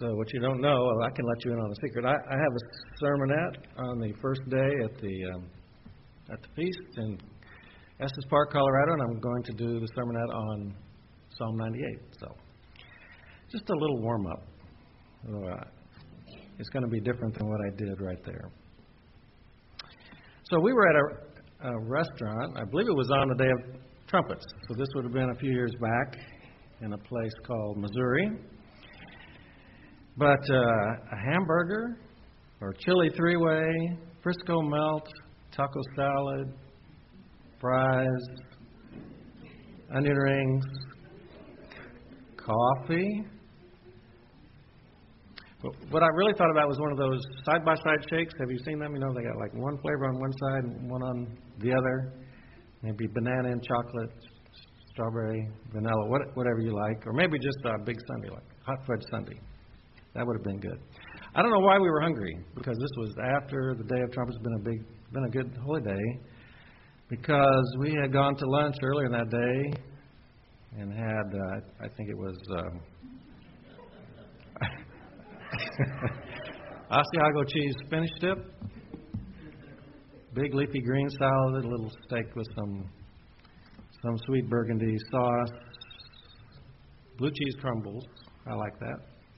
So what you don't know, well, I can let you in on a secret. I have a sermonette on the first day at the feast in Estes Park, Colorado, and I'm going to do the sermonette on Psalm 98. So just a little warm-up. It's going to be different than what I did right there. So we were at a restaurant. I believe it was on the Day of Trumpets. So this would have been a few years back in a place called Missouri. But a hamburger or chili three-way, Frisco melt, taco salad, fries, onion rings, coffee. But what I really thought about was one of those side-by-side shakes. Have you seen them? You know, they got like one flavor on one side and one on the other. Maybe banana and chocolate, strawberry, vanilla, whatever you like. Or maybe just a big sundae, like hot fudge sundae. That would have been good. I don't know why we were hungry, because this was after the Day of Trumpets. Been a good holy day, because we had gone to lunch earlier that day and had I think it was Asiago cheese spinach dip, big leafy green salad, a little steak with some sweet burgundy sauce, blue cheese crumbles. I like that.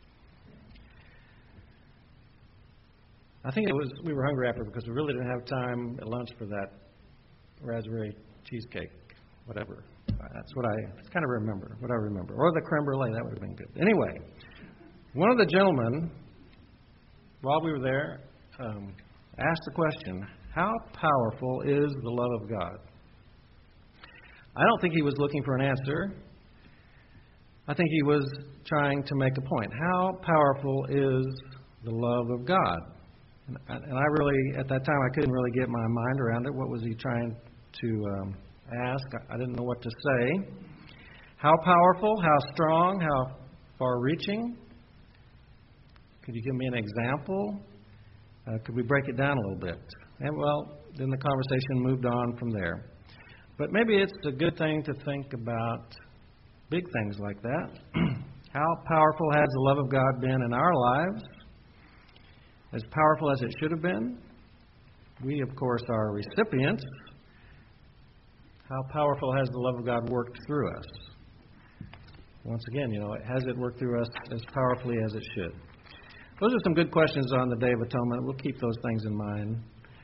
I think we were hungry after because we really didn't have time at lunch for that raspberry cheesecake, whatever. That's kind of remember, what I remember. Or the creme brulee, that would have been good. Anyway, one of the gentlemen, while we were there, asked the question, how powerful is the love of God? I don't think he was looking for an answer. I think he was trying to make a point. How powerful is the love of God? And I really, at that time, I couldn't really get my mind around it. What was he trying to ask? I didn't know what to say. How powerful, how strong, how far-reaching? Could you give me an example? Could we break it down a little bit? And well, then the conversation moved on from there. But maybe it's a good thing to think about big things like that. How powerful has the love of God been in our lives? As powerful as it should have been. We, of course, are recipients. How powerful has the love of God worked through us? Once again, has it worked through us as powerfully as it should? Those are some good questions on the Day of Atonement. We'll keep those things in mind.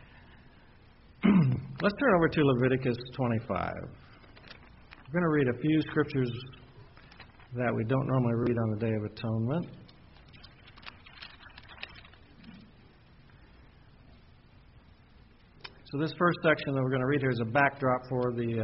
Let's turn over to Leviticus 25. We're going to read a few scriptures that we don't normally read on the Day of Atonement. So this first section that we're going to read here is a backdrop for the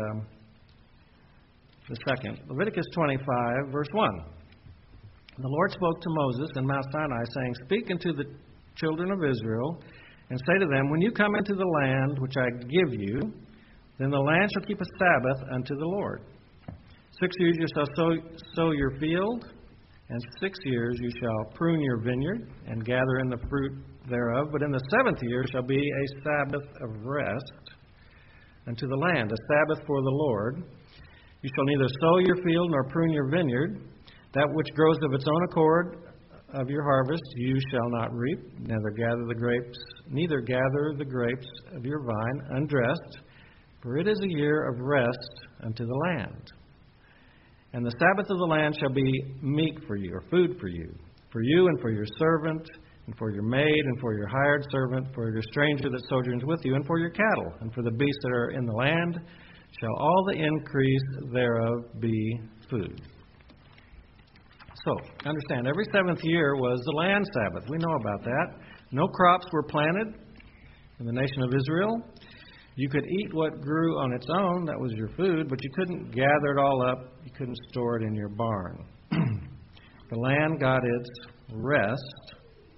second. Leviticus 25, verse 1. The Lord spoke to Moses in Mount Sinai, saying, Speak unto the children of Israel, and say to them, When you come into the land which I give you, then the land shall keep a Sabbath unto the Lord. 6 years you shall sow your field, and 6 years you shall prune your vineyard, and gather in the fruit thereof. But in the 7th year shall be a Sabbath of rest unto the land, a Sabbath for the Lord. You shall neither sow your field nor prune your vineyard. That which grows of its own accord of your harvest you shall not reap, neither gather the grapes of your vine undressed, for it is a year of rest unto the land. And the Sabbath of the land shall be meat for you, or food for you and for your servant, and for your maid, and for your hired servant, for your stranger that sojourns with you, and for your cattle, and for the beasts that are in the land, shall all the increase thereof be food. So, understand, every 7th year was the land Sabbath. We know about that. No crops were planted in the nation of Israel. You could eat what grew on its own, that was your food, but you couldn't gather it all up. You couldn't store it in your barn. The land got its rest,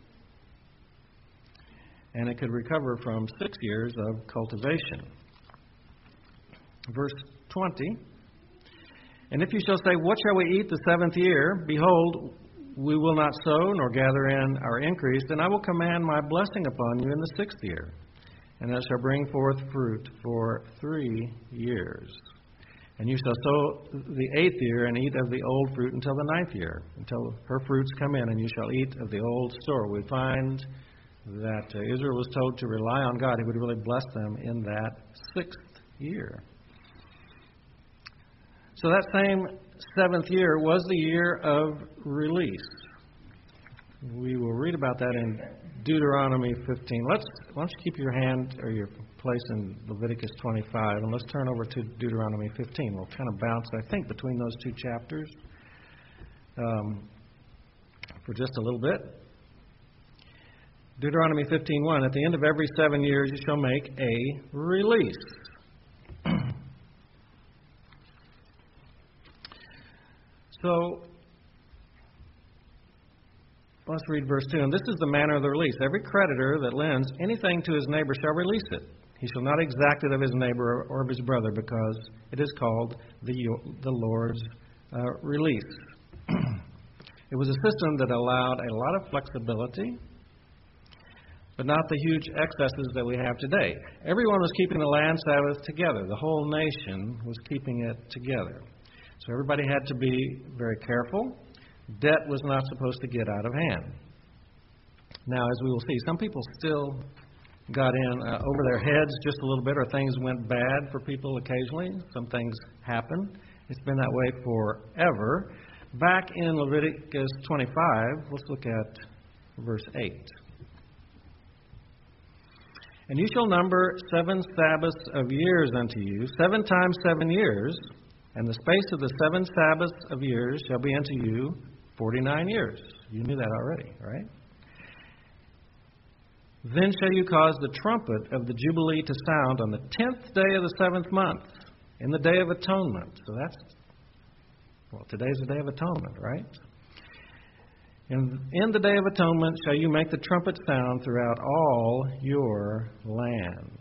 and it could recover from 6 years of cultivation. Verse 20, And if you shall say, What shall we eat the 7th year? Behold, we will not sow nor gather in our increase, then I will command my blessing upon you in the 6th year, and it shall bring forth fruit for 3 years. And you shall sow the 8th year and eat of the old fruit until the 9th year, until her fruits come in, and you shall eat of the old store. We find that Israel was told to rely on God. He would really bless them in that 6th year. So that same 7th year was the year of release. We will read about that in Deuteronomy 15. Why don't you keep your hand or your place in Leviticus 25, and let's turn over to Deuteronomy 15. We'll kind of bounce, I think, between those two chapters for just a little bit. Deuteronomy 15:1, at the end of every 7 years you shall make a release. So, let's read verse 2. And this is the manner of the release. Every creditor that lends anything to his neighbor shall release it. He shall not exact it of his neighbor or of his brother, because it is called the Lord's release. It was a system that allowed a lot of flexibility, but not the huge excesses that we have today. Everyone was keeping the land Sabbath together. The whole nation was keeping it together. So everybody had to be very careful. Debt was not supposed to get out of hand. Now, as we will see, some people still got in over their heads just a little bit, or things went bad for people occasionally. Some things happened. It's been that way forever. Back in Leviticus 25, let's look at verse 8. And you shall number 7 Sabbaths of years unto you, 7 times 7 years, and the space of the 7 Sabbaths of years shall be unto you 49 years. You knew that already, right? Then shall you cause the trumpet of the Jubilee to sound on the 10th day of the 7th month, in the day of atonement. So today's the day of atonement, right? And in the day of atonement shall you make the trumpet sound throughout all your land.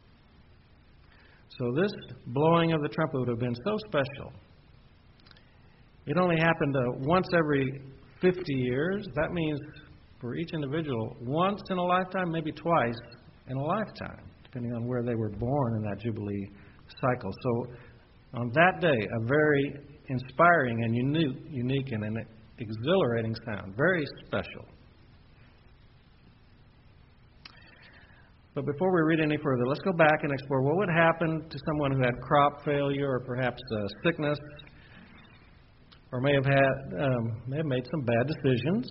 So this blowing of the trumpet would have been so special. It only happened once every 50 years. That means for each individual, once in a lifetime, maybe twice in a lifetime, depending on where they were born in that Jubilee cycle. So on that day, a very inspiring and unique and an exhilarating sound. Very special. But before we read any further, let's go back and explore what would happen to someone who had crop failure or perhaps sickness, or may have made some bad decisions.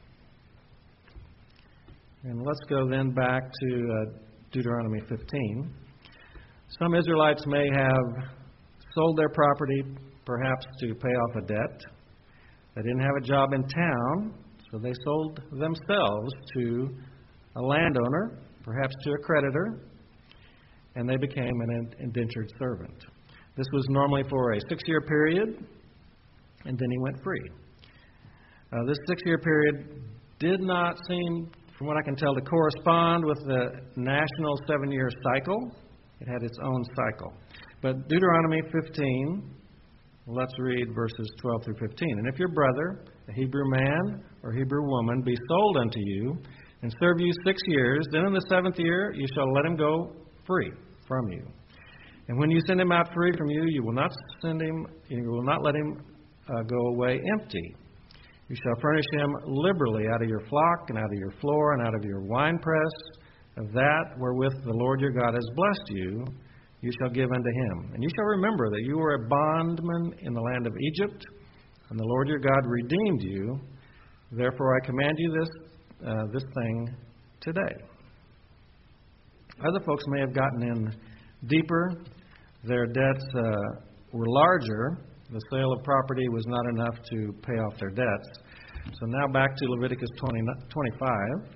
And let's go then back to Deuteronomy 15. Some Israelites may have sold their property, perhaps to pay off a debt. They didn't have a job in town, so they sold themselves to a landowner, perhaps to a creditor, and they became an indentured servant. This was normally for a 6-year period, and then he went free. This 6-year period did not seem, from what I can tell, to correspond with the national 7-year cycle. It had its own cycle. But Deuteronomy 15, let's read verses 12 through 15. And if your brother, a Hebrew man or Hebrew woman, be sold unto you, and serve you 6 years, then in the 7th year you shall let him go free from you. And when you send him out free from you, you will not let him go away empty. You shall furnish him liberally out of your flock and out of your floor and out of your winepress, of that wherewith the Lord your God has blessed you, you shall give unto him. And you shall remember that you were a bondman in the land of Egypt, and the Lord your God redeemed you. Therefore I command you this thing today. Other folks may have gotten in deeper. Their debts were larger. The sale of property was not enough to pay off their debts. So now back to Leviticus 25.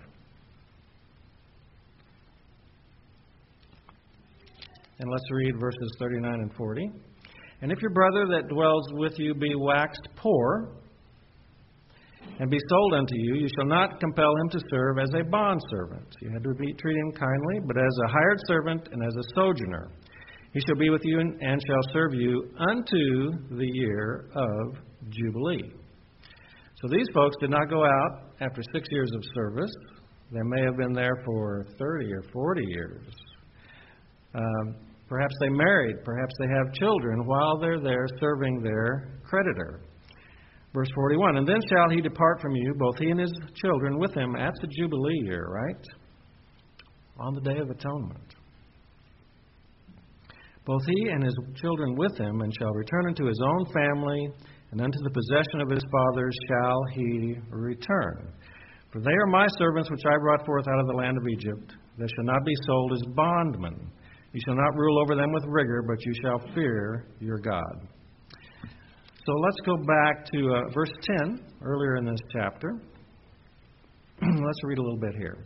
And let's read verses 39 and 40. And if your brother that dwells with you be waxed poor, and be sold unto you, you shall not compel him to serve as a bondservant. You had to treat him kindly, but as a hired servant and as a sojourner. He shall be with you and shall serve you unto the year of Jubilee. So these folks did not go out after 6 years of service. They may have been there for 30 or 40 years. Perhaps they married. Perhaps they have children while they're there serving their creditor. Verse 41, and then shall he depart from you, both he and his children with him at the Jubilee year, right? On the Day of Atonement. Both he and his children with him, and shall return unto his own family, and unto the possession of his fathers shall he return. For they are my servants which I brought forth out of the land of Egypt. They shall not be sold as bondmen. You shall not rule over them with rigor, but you shall fear your God. So let's go back to verse 10, earlier in this chapter. Let's read a little bit here.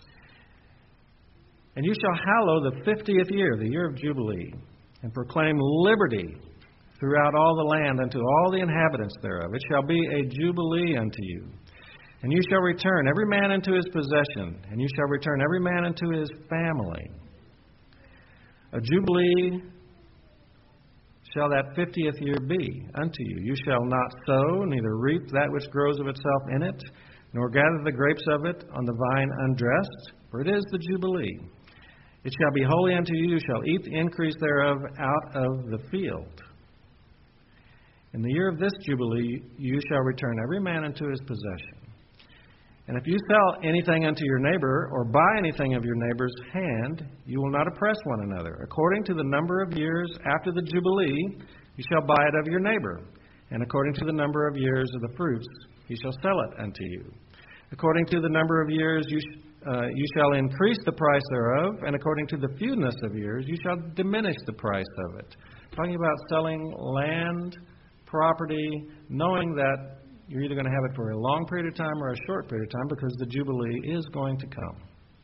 And you shall hallow the 50th year, the year of Jubilee, and proclaim liberty throughout all the land unto all the inhabitants thereof. It shall be a jubilee unto you. And you shall return every man into his possession, and you shall return every man into his family. A jubilee shall that 50th year be unto you. You shall not sow, neither reap that which grows of itself in it, nor gather the grapes of it on the vine undressed, for it is the Jubilee. It shall be holy unto you. You shall eat the increase thereof out of the field. In the year of this Jubilee, you shall return every man into his possession. And if you sell anything unto your neighbor, or buy anything of your neighbor's hand, you will not oppress one another. According to the number of years after the Jubilee, you shall buy it of your neighbor. And according to the number of years of the fruits, he shall sell it unto you. According to the number of years, you shall increase the price thereof, and according to the fewness of years, you shall diminish the price of it. Talking about selling land, property, knowing that you're either going to have it for a long period of time or a short period of time, because the Jubilee is going to come.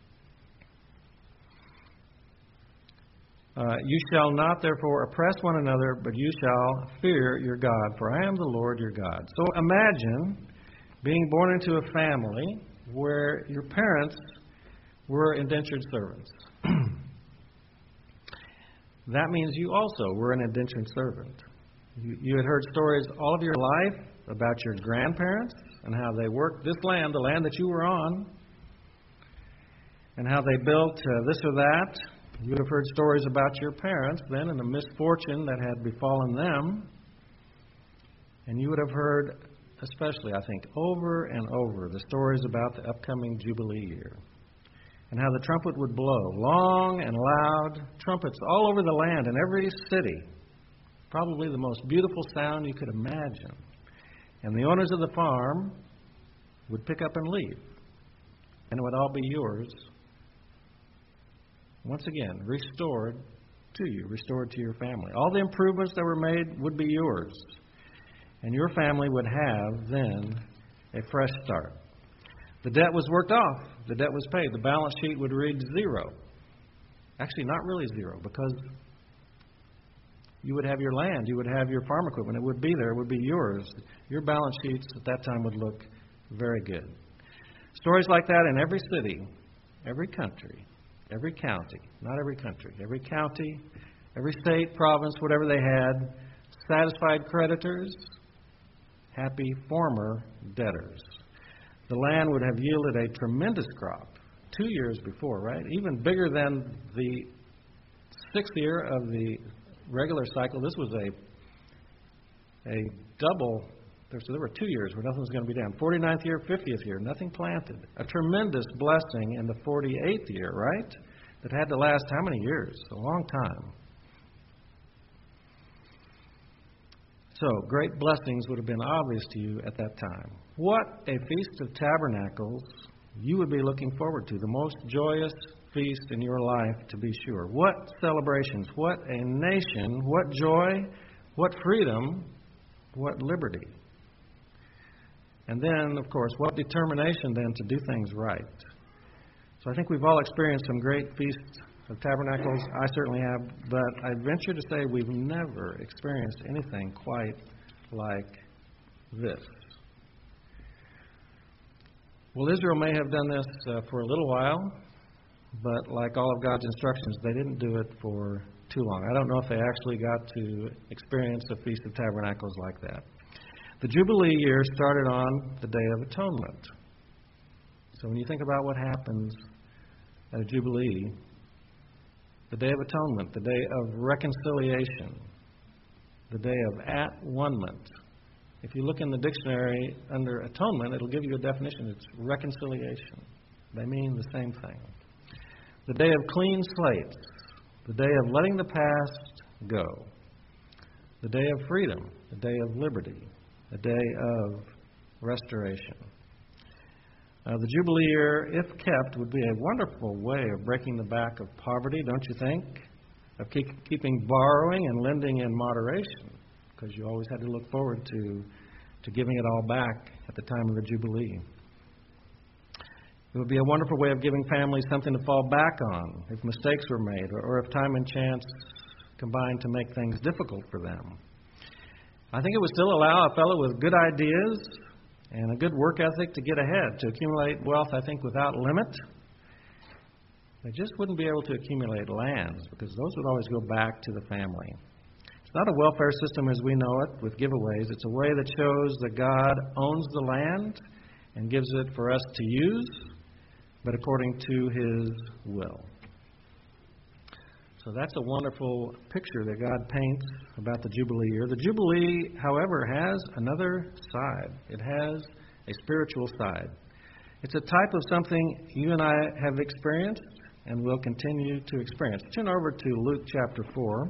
You shall not therefore oppress one another, but you shall fear your God, for I am the Lord your God. So imagine being born into a family where your parents were indentured servants. That means you also were an indentured servant. You had heard stories all of your life about your grandparents and how they worked this land, the land that you were on, and how they built this or that. You would have heard stories about your parents then and the misfortune that had befallen them. And you would have heard, especially, I think, over and over, the stories about the upcoming Jubilee year and how the trumpet would blow, long and loud trumpets all over the land in every city. Probably the most beautiful sound you could imagine. And the owners of the farm would pick up and leave. And it would all be yours. Once again, restored to you, restored to your family. All the improvements that were made would be yours. And your family would have then a fresh start. The debt was worked off. The debt was paid. The balance sheet would read zero. Actually, not really zero, because you would have your land, you would have your farm equipment. It would be there. It would be yours. Your balance sheets at that time would look very good. Stories like that in every city, every country, every county, not every country, every county, every state, province, whatever they had, satisfied creditors, happy former debtors. The land would have yielded a tremendous crop 2 years before, right? Even bigger than the 6th year of the regular cycle. This was a double. So there were 2 years where nothing was going to be done. 49th year, 50th year, nothing planted. A tremendous blessing in the 48th year, right? That had to last how many years? A long time. So, great blessings would have been obvious to you at that time. What a Feast of Tabernacles you would be looking forward to. The most joyous feast in your life, to be sure. What celebrations, what a nation, what joy, what freedom, what liberty. And then, of course, what determination then to do things right. So I think we've all experienced some great feasts of tabernacles. I certainly have, but I venture to say we've never experienced anything quite like this. Well, Israel may have done this for a little while, but like all of God's instructions, they didn't do it for too long. I don't know if they actually got to experience a Feast of Tabernacles like that. The Jubilee year started on the Day of Atonement. So when you think about what happens at a Jubilee, the Day of Atonement, the Day of Reconciliation, the Day of At-One-ment. If you look in the dictionary under atonement, it'll give you a definition. It's reconciliation. They mean the same thing. The Day of Clean Slates, the Day of Letting the Past Go, the Day of Freedom, the Day of Liberty, the Day of Restoration. The Jubilee year, if kept, would be a wonderful way of breaking the back of poverty, don't you think? Of keeping borrowing and lending in moderation, because you always had to look forward to giving it all back at the time of the Jubilee. It would be a wonderful way of giving families something to fall back on if mistakes were made or if time and chance combined to make things difficult for them. I think it would still allow a fellow with good ideas and a good work ethic to get ahead, to accumulate wealth, I think, without limit. They just wouldn't be able to accumulate lands because those would always go back to the family. It's not a welfare system as we know it with giveaways. It's a way that shows that God owns the land and gives it for us to use, but according to His will. So that's a wonderful picture that God paints about the Jubilee year. The Jubilee, however, has another side. It has a spiritual side. It's a type of something you and I have experienced and will continue to experience. Turn over to Luke chapter 4.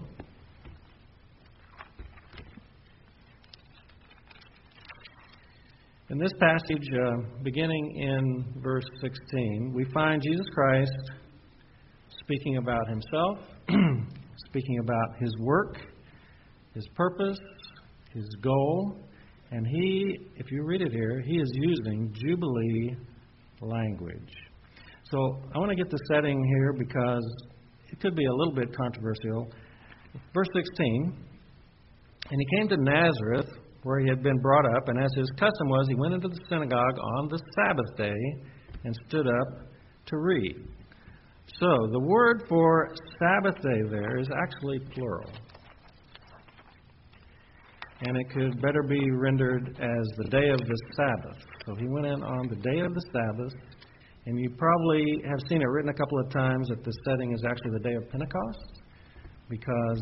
In this passage, beginning in verse 16, we find Jesus Christ speaking about Himself, speaking about His work, His purpose, His goal, and He, if you read it here, He is using Jubilee language. So I want to get the setting here because it could be a little bit controversial. Verse 16, and He came to Nazareth, where He had been brought up, and as His custom was, He went into the synagogue on the Sabbath day and stood up to read. So the word for Sabbath day there is actually plural. And it could better be rendered as the day of the Sabbath. So He went in on the day of the Sabbath, and you probably have seen it written a couple of times that the setting is actually the day of Pentecost, because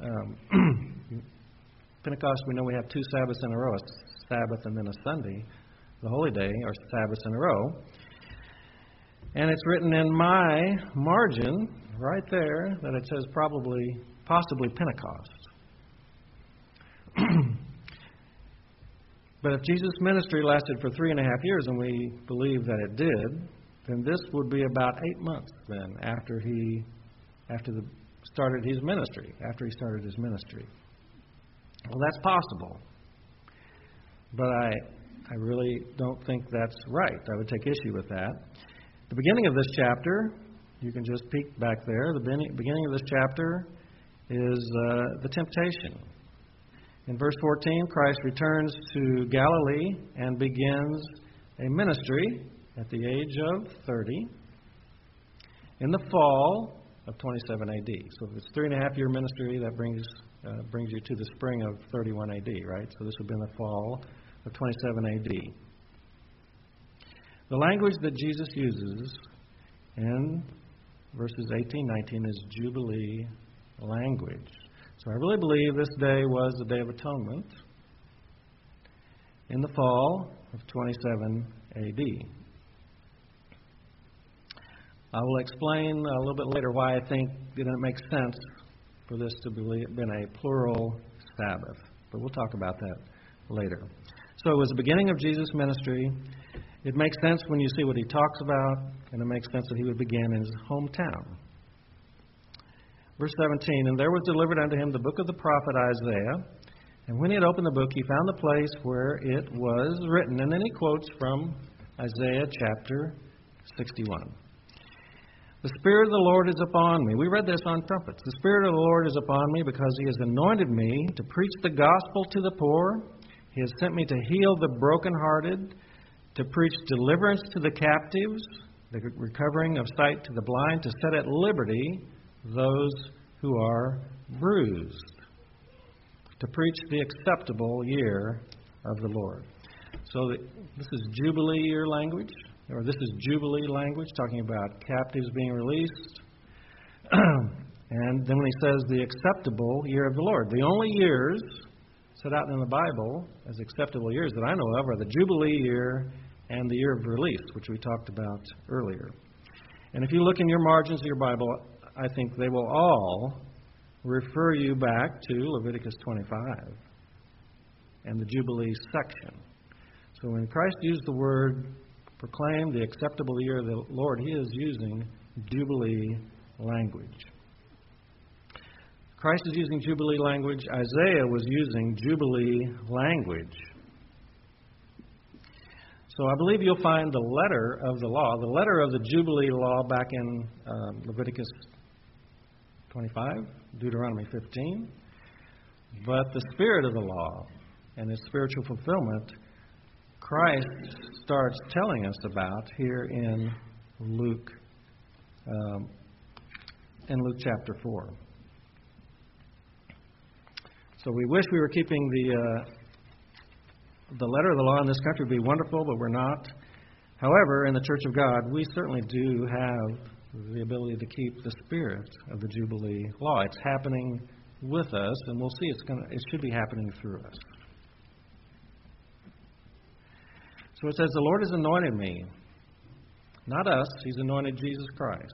Pentecost, we know we have two Sabbaths in a row, a Sabbath and then a Sunday, the holy day, or Sabbaths in a row. And it's written in my margin, right there, that it says possibly Pentecost. But if Jesus' ministry lasted for 3.5 years, and we believe that it did, then this would be about 8 months then after he started his ministry. Well, that's possible. But I really don't think that's right. I would take issue with that. The beginning of this chapter, you can just peek back there. The beginning of this chapter is the temptation. In verse 14, Christ returns to Galilee and begins a ministry at the age of 30 in the fall of 27 AD. So if it's 3.5-year ministry, that brings you to the spring of 31 AD, right? So this would be in the fall of 27 AD. The language that Jesus uses in verses 18, 19 is Jubilee language. So I really believe this day was the Day of Atonement in the fall of 27 AD. I will explain a little bit later why I think it makes sense for this to have been a plural Sabbath. But we'll talk about that later. So it was the beginning of Jesus' ministry. It makes sense when you see what He talks about, and it makes sense that He would begin in His hometown. Verse 17, and there was delivered unto Him the book of the prophet Isaiah. And when He had opened the book, He found the place where it was written. And then He quotes from Isaiah chapter 61. The Spirit of the Lord is upon me. We read this on trumpets. The Spirit of the Lord is upon me because He has anointed me to preach the gospel to the poor. He has sent me to heal the brokenhearted, to preach deliverance to the captives, the recovering of sight to the blind, to set at liberty those who are bruised, to preach the acceptable year of the Lord. So this is Jubilee year language, or this is Jubilee language, talking about captives being released, And then when he says the acceptable year of the Lord, the only years set out in the Bible as acceptable years that I know of are the Jubilee year and the year of release, which we talked about earlier. And if you look in your margins of your Bible, I think they will all refer you back to Leviticus 25 and the Jubilee section. So when Christ used the word proclaim the acceptable year of the Lord, he is using Jubilee language. Christ is using Jubilee language. Isaiah was using Jubilee language. So I believe you'll find the letter of the law, the letter of the Jubilee law back in Leviticus 25, Deuteronomy 15. But the spirit of the law and its spiritual fulfillment, Christ starts telling us about here in Luke chapter 4. So we wish we were keeping the letter of the law in this country. Would be wonderful, but we're not. However, in the Church of God, we certainly do have the ability to keep the spirit of the Jubilee law. It's happening with us, and we'll see it should be happening through us. So it says, the Lord has anointed me. Not us. He's anointed Jesus Christ.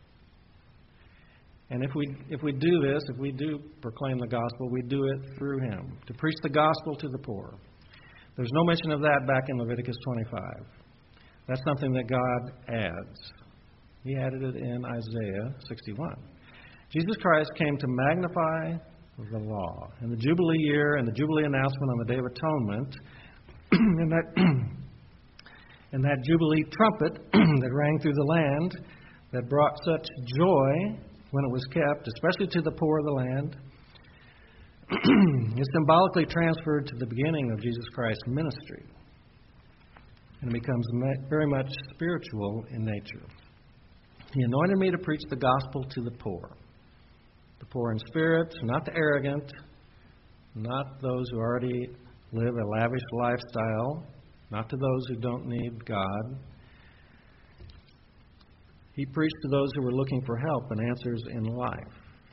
And if we do this, if we do proclaim the gospel, we do it through him, to preach the gospel to the poor. There's no mention of that back in Leviticus 25. That's something that God adds. He added it in Isaiah 61. Jesus Christ came to magnify the law. In the Jubilee year and the Jubilee announcement on the Day of Atonement, and that Jubilee trumpet that rang through the land that brought such joy when it was kept, especially to the poor of the land, is symbolically transferred to the beginning of Jesus Christ's ministry. And it becomes very much spiritual in nature. He anointed me to preach the gospel to the poor in spirit, not the arrogant, not those who already live a lavish lifestyle, not to those who don't need God. He preached to those who were looking for help and answers in life.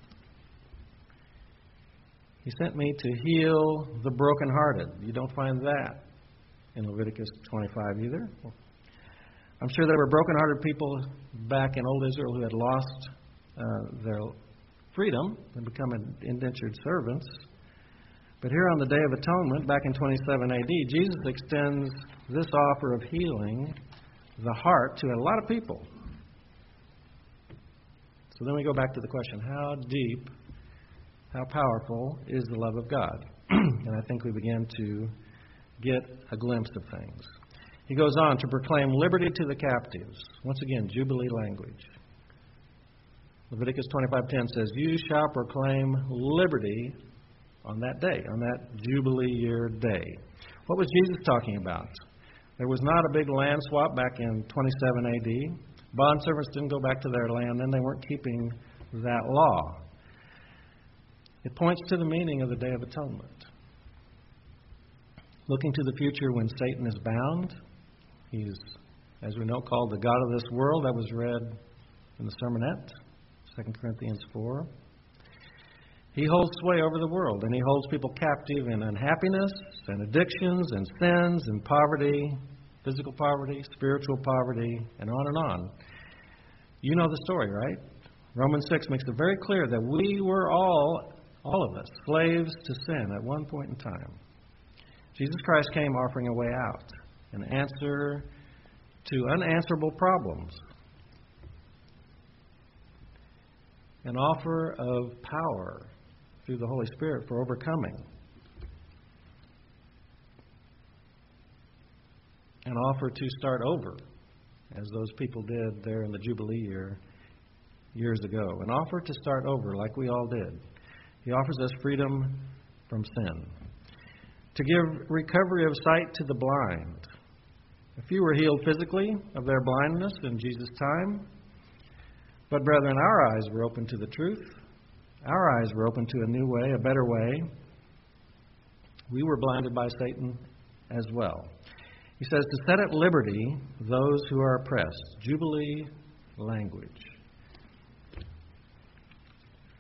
He sent me to heal the brokenhearted. You don't find that in Leviticus 25 either. I'm sure there were brokenhearted people back in old Israel who had lost their freedom and become indentured servants. But here on the Day of Atonement, back in 27 AD, Jesus extends this offer of healing the heart to a lot of people. So then we go back to the question, how deep, how powerful is the love of God? And I think we begin to get a glimpse of things. He goes on to proclaim liberty to the captives. Once again, Jubilee language. Leviticus 25:10 says, you shall proclaim liberty on that day, on that Jubilee year day. What was Jesus talking about? There was not a big land swap back in 27 AD. Bondservants didn't go back to their land, and they weren't keeping that law. It points to the meaning of the Day of Atonement. Looking to the future when Satan is bound, he's, as we know, called the god of this world. That was read in the sermonette, 2 Corinthians 4. He holds sway over the world, and he holds people captive in unhappiness and addictions and sins and poverty, physical poverty, spiritual poverty, and on and on. You know the story, right? Romans 6 makes it very clear that we were all of us, slaves to sin at one point in time. Jesus Christ came offering a way out, an answer to unanswerable problems, an offer of power through the Holy Spirit for overcoming, an offer to start over, as those people did there in the Jubilee year years ago. An offer to start over like we all did. He offers us freedom from sin. To give recovery of sight to the blind. A few were healed physically of their blindness in Jesus' time. But brethren, our eyes were open to the truth. Our eyes were open to a new way, a better way. We were blinded by Satan as well. He says to set at liberty those who are oppressed. Jubilee language.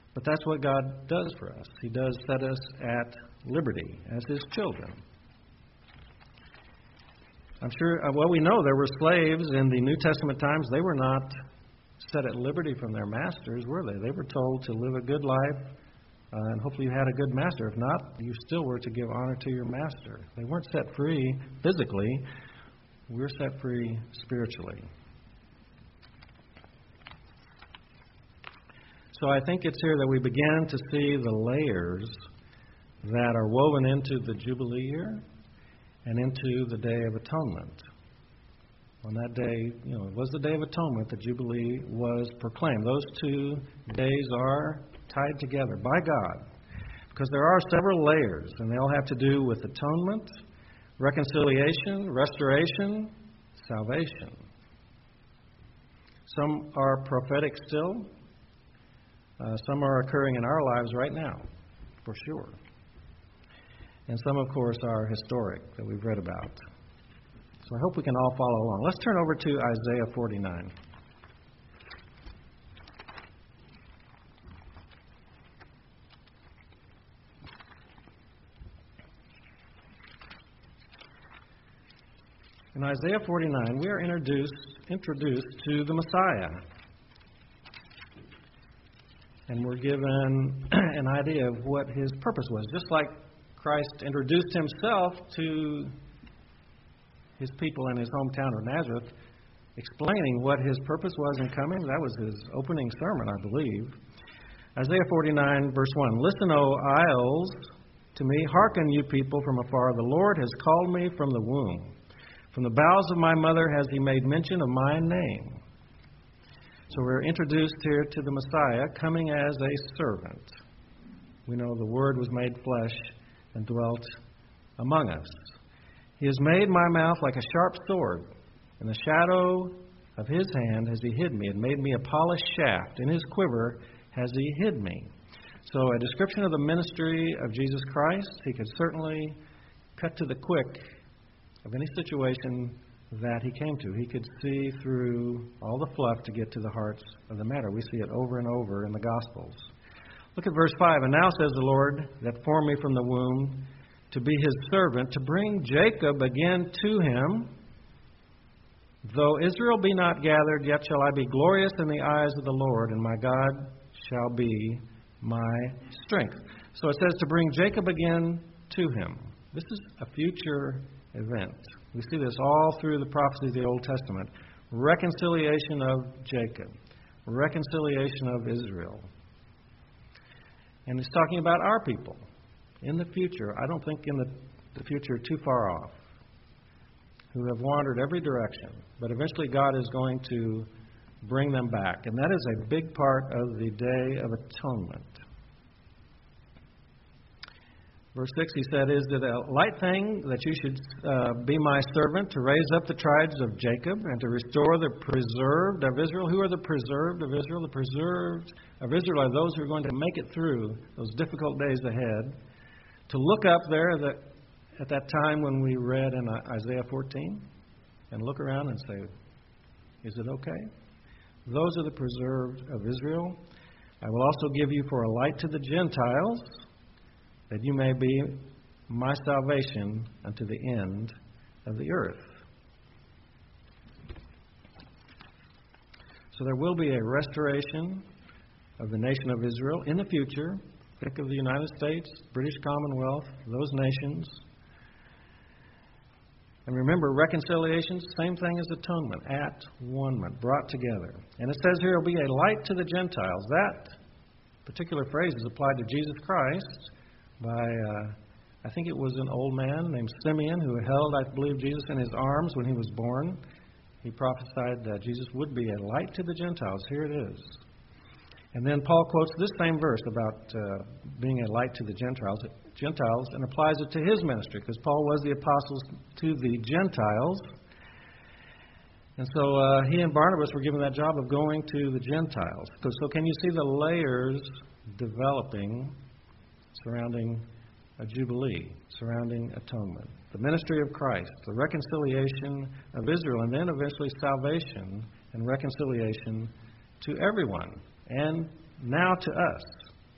But that's what God does for us. He does set us at liberty as His children. I'm sure, we know there were slaves in the New Testament times. They were not set at liberty from their masters, were they? They were told to live a good life, and hopefully you had a good master. If not, you still were to give honor to your master. They weren't set free physically. We're set free spiritually. So I think it's here that we begin to see the layers that are woven into the Jubilee year and into the Day of Atonement. On that day, it was the Day of Atonement that Jubilee was proclaimed. Those two days are tied together by God because there are several layers, and they all have to do with atonement, reconciliation, restoration, salvation. Some are prophetic still. Some are occurring in our lives right now, for sure. And some, of course, are historic that we've read about. So I hope we can all follow along. Let's turn over to Isaiah 49. In Isaiah 49, we are introduced to the Messiah. And we're given an idea of what His purpose was. Just like Christ introduced Himself to His people in His hometown of Nazareth, explaining what His purpose was in coming. That was His opening sermon, I believe. Isaiah 49, verse 1. Listen, O isles, to me. Hearken, you people from afar. The Lord has called me from the womb. From the bowels of my mother has He made mention of my name. So we're introduced here to the Messiah coming as a servant. We know the Word was made flesh and dwelt among us. He has made my mouth like a sharp sword. In the shadow of His hand has He hid me and made me a polished shaft. In His quiver has He hid me. So a description of the ministry of Jesus Christ. He could certainly cut to the quick of any situation that He came to. He could see through all the fluff to get to the hearts of the matter. We see it over and over in the Gospels. Look at verse 5. And now says the Lord that formed me from the womb to be His servant, to bring Jacob again to Him. Though Israel be not gathered, yet shall I be glorious in the eyes of the Lord, and my God shall be my strength. So it says to bring Jacob again to Him. This is a future event. We see this all through the prophecy of the Old Testament. Reconciliation of Jacob. Reconciliation of Israel. And it's talking about our people in the future. I don't think in the future too far off. Who have wandered every direction. But eventually God is going to bring them back. And that is a big part of the Day of Atonement. Verse 6, he said, Is it a light thing that you should be my servant to raise up the tribes of Jacob and to restore the preserved of Israel? Who are the preserved of Israel? The preserved of Israel are those who are going to make it through those difficult days ahead. To look up there at that time when we read in Isaiah 14 and look around and say, Is it okay? Those are the preserved of Israel. I will also give you for a light to the Gentiles, that you may be my salvation unto the end of the earth. So there will be a restoration of the nation of Israel in the future. Think of the United States, British Commonwealth, those nations. And remember, reconciliation, same thing as atonement, at-one-ment, brought together. And it says here, it will be a light to the Gentiles. That particular phrase is applied to Jesus Christ by, I think it was an old man named Simeon who held, I believe, Jesus in his arms when he was born. He prophesied that Jesus would be a light to the Gentiles. Here it is. And then Paul quotes this same verse about being a light to the Gentiles and applies it to his ministry, because Paul was the apostle to the Gentiles. And so he and Barnabas were given that job of going to the Gentiles. So can you see the layers developing surrounding a jubilee, surrounding atonement? The ministry of Christ, the reconciliation of Israel, and then eventually salvation and reconciliation to everyone, and now to us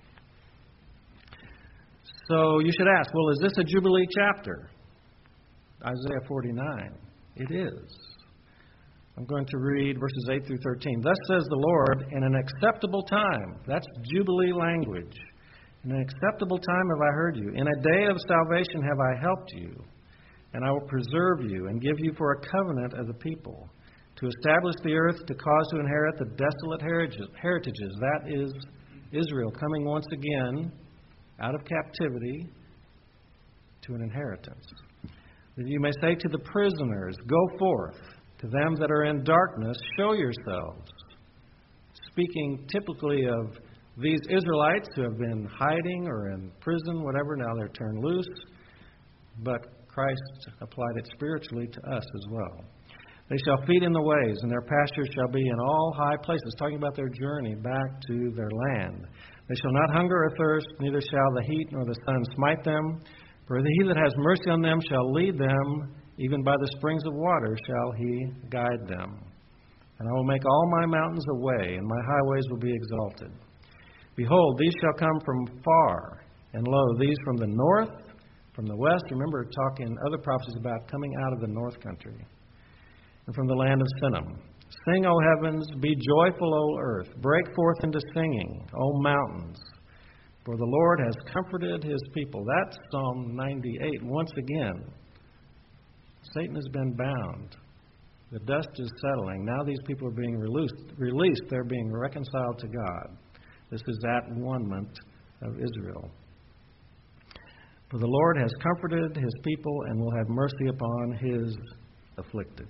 So you should ask, well, is this a Jubilee chapter? Isaiah 49. It is. I'm going to read verses 8 through 13. Thus says the Lord, in an acceptable time. That's Jubilee language. In an acceptable time have I heard you. In a day of salvation have I helped you. And I will preserve you and give you for a covenant of the people, to establish the earth, to cause to inherit the desolate heritages. That is Israel coming once again out of captivity to an inheritance. That you may say to the prisoners, go forth. To them that are in darkness, show yourselves. Speaking typically of these Israelites who have been hiding or in prison, whatever, now they're turned loose. But Christ applied it spiritually to us as well. They shall feed in the ways, and their pastures shall be in all high places. Talking about their journey back to their land. They shall not hunger or thirst, neither shall the heat nor the sun smite them. For he that has mercy on them shall lead them, even by the springs of water shall he guide them. And I will make all my mountains a way, and my highways will be exalted. Behold, these shall come from far, and lo, these from the north, from the west. Remember talking other prophecies about coming out of the north country, and from the land of Sinim. Sing, O heavens, be joyful, O earth. Break forth into singing, O mountains. For the Lord has comforted his people. That's Psalm 98. Once again, Satan has been bound. The dust is settling. Now these people are being released. They're being reconciled to God. This is at one-ment of Israel. For the Lord has comforted his people and will have mercy upon his afflicted.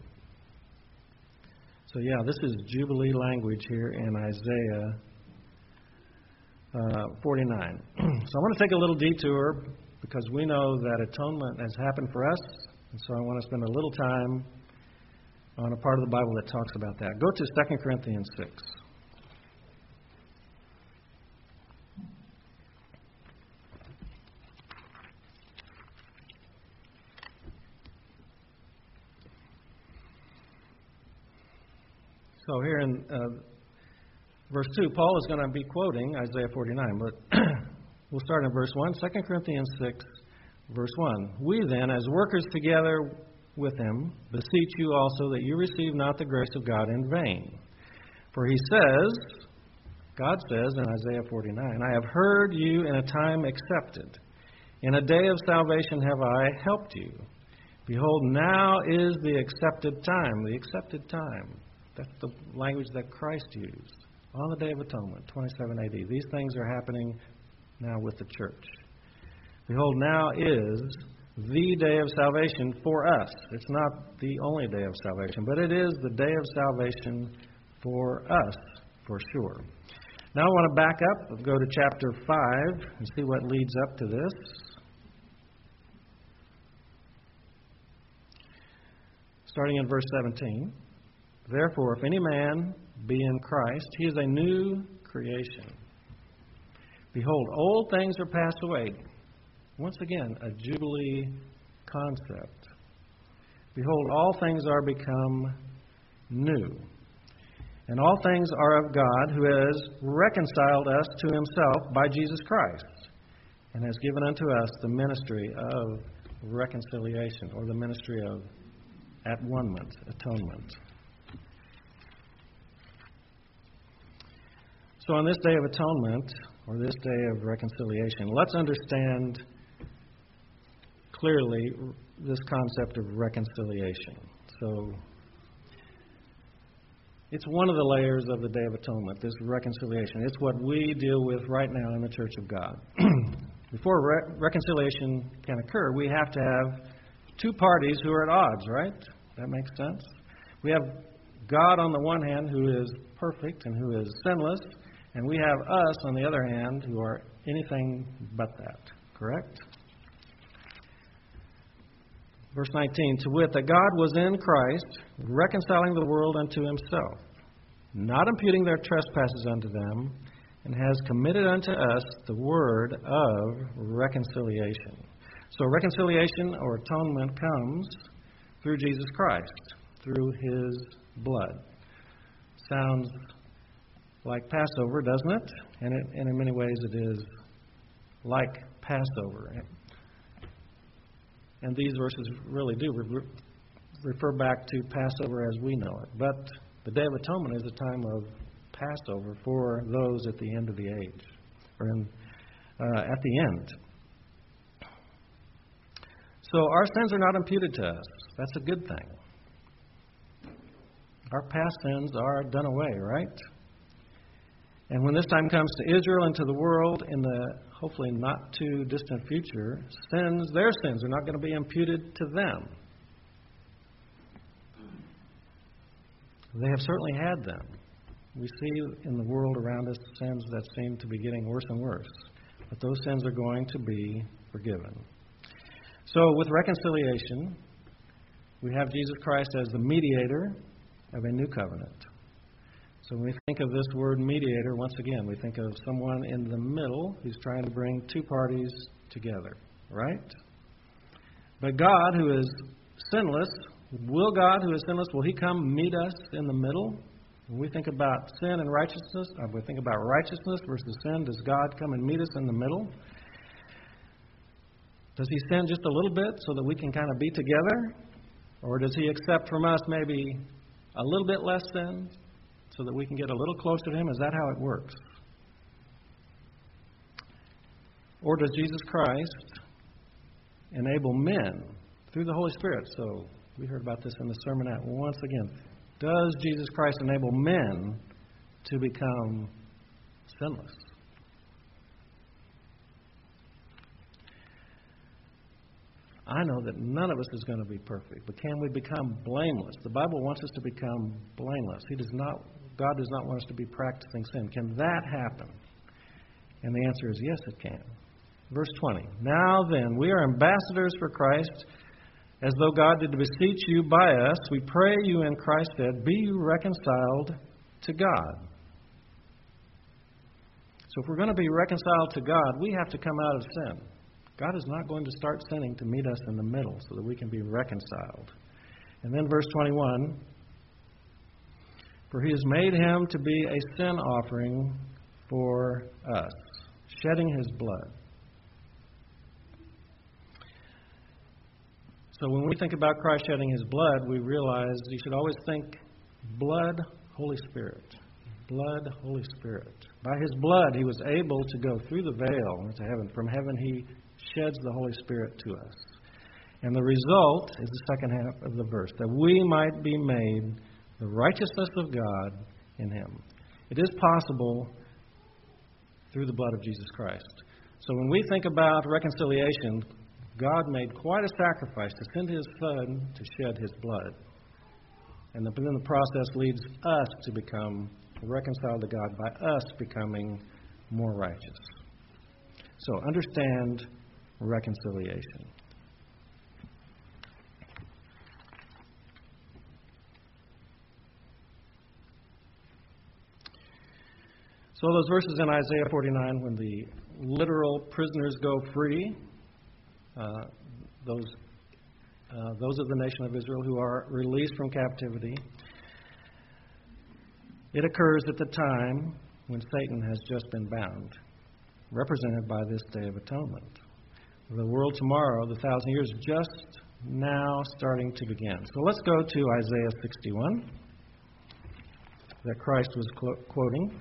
So this is Jubilee language here in Isaiah 49. So I want to take a little detour because we know that atonement has happened for us. And so I want to spend a little time on a part of the Bible that talks about that. Go to 2 Corinthians 6. So here in verse 2, Paul is going to be quoting Isaiah 49, but we'll start in verse 1. 2 Corinthians 6, verse 1. We then, as workers together with him, beseech you also that you receive not the grace of God in vain. For he says, God says in Isaiah 49, I have heard you in a time accepted. In a day of salvation have I helped you. Behold, now is the accepted time. The accepted time. That's the language that Christ used on the Day of Atonement, 27 AD. These things are happening now with the church. Behold, now is the day of salvation for us. It's not the only day of salvation, but it is the day of salvation for us, for sure. Now I want to back up and go to chapter 5 and see what leads up to this. Starting in verse 17. Therefore, if any man be in Christ, he is a new creation. Behold, old things are passed away. Once again, a Jubilee concept. Behold, all things are become new. And all things are of God, who has reconciled us to himself by Jesus Christ, and has given unto us the ministry of reconciliation, or the ministry of at-one-ment, atonement. So on this Day of Atonement, or this Day of Reconciliation, let's understand clearly this concept of reconciliation. So it's one of the layers of the Day of Atonement, this reconciliation. It's what we deal with right now in the Church of God. Before reconciliation can occur, we have to have two parties who are at odds, right? That makes sense? We have God on the one hand, who is perfect and who is sinless, and we have us on the other hand, who are anything but that. Correct? Verse 19, to wit, that God was in Christ, reconciling the world unto himself, not imputing their trespasses unto them, and has committed unto us the word of reconciliation. So reconciliation or atonement comes through Jesus Christ, through his blood. Sounds like Passover, doesn't it? And in many ways it is like Passover. And these verses really do refer back to Passover as we know it. But the Day of Atonement is a time of Passover for those at the end of the age, or at the end. So our sins are not imputed to us. That's a good thing. Our past sins are done away, right? And when this time comes to Israel and to the world in the hopefully not too distant future, their sins are not going to be imputed to them. They have certainly had them. We see in the world around us sins that seem to be getting worse and worse. But those sins are going to be forgiven. So with reconciliation, we have Jesus Christ as the mediator of a new covenant. So when we think of this word mediator, once again, we think of someone in the middle who's trying to bring two parties together, right? But God, who is sinless, will He come meet us in the middle? When we think about sin and righteousness, we think about righteousness versus sin, does God come and meet us in the middle? Does He sin just a little bit so that we can kind of be together? Or does He accept from us maybe a little bit less sin so that we can get a little closer to Him? Is that how it works? Or does Jesus Christ enable men through the Holy Spirit? So we heard about this in the sermonette once again. Does Jesus Christ enable men to become sinless? I know that none of us is going to be perfect, but can we become blameless? The Bible wants us to become blameless. God does not want us to be practicing sin. Can that happen? And the answer is yes, it can. Verse 20. Now then, we are ambassadors for Christ, as though God did beseech you by us. We pray you in Christ's stead, be you reconciled to God. So if we're going to be reconciled to God, we have to come out of sin. God is not going to start sinning to meet us in the middle so that we can be reconciled. And then verse 21, for He has made Him to be a sin offering for us, shedding His blood. So when we think about Christ shedding His blood, we realize you should always think blood, Holy Spirit. Blood, Holy Spirit. By His blood, He was able to go through the veil into heaven. From heaven, He sheds the Holy Spirit to us. And the result is the second half of the verse, that we might be made the righteousness of God in Him. It is possible through the blood of Jesus Christ. So when we think about reconciliation, God made quite a sacrifice to send His Son to shed His blood. And then the process leads us to become reconciled to God by us becoming more righteous. So understand reconciliation. So those verses in Isaiah 49, when the literal prisoners go free, those of the nation of Israel who are released from captivity, it occurs at the time when Satan has just been bound, represented by this Day of Atonement. The world tomorrow, the 1,000 years, just now starting to begin. So let's go to Isaiah 61 that Christ was quoting.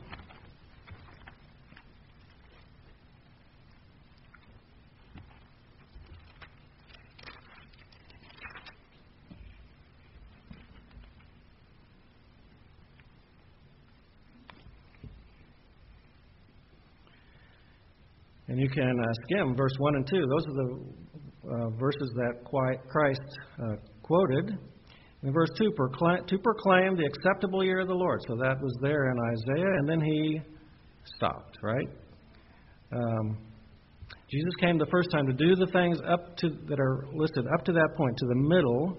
And you can skim verse 1 and 2. Those are the verses that Christ quoted. In verse 2, to proclaim the acceptable year of the Lord. So that was there in Isaiah, and then He stopped, right? Jesus came the first time to do the things that are listed up to that point, to the middle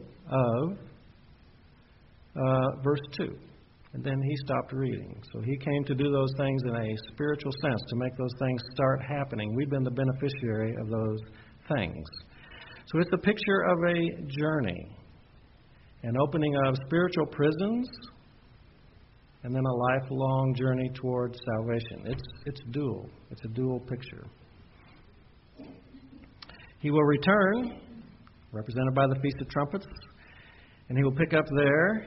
of verse 2. And then He stopped reading. So He came to do those things in a spiritual sense, to make those things start happening. We've been the beneficiary of those things. So it's a picture of a journey, an opening of spiritual prisons, and then a lifelong journey towards salvation. It's dual. It's a dual picture. He will return, represented by the Feast of Trumpets, and he will pick up there.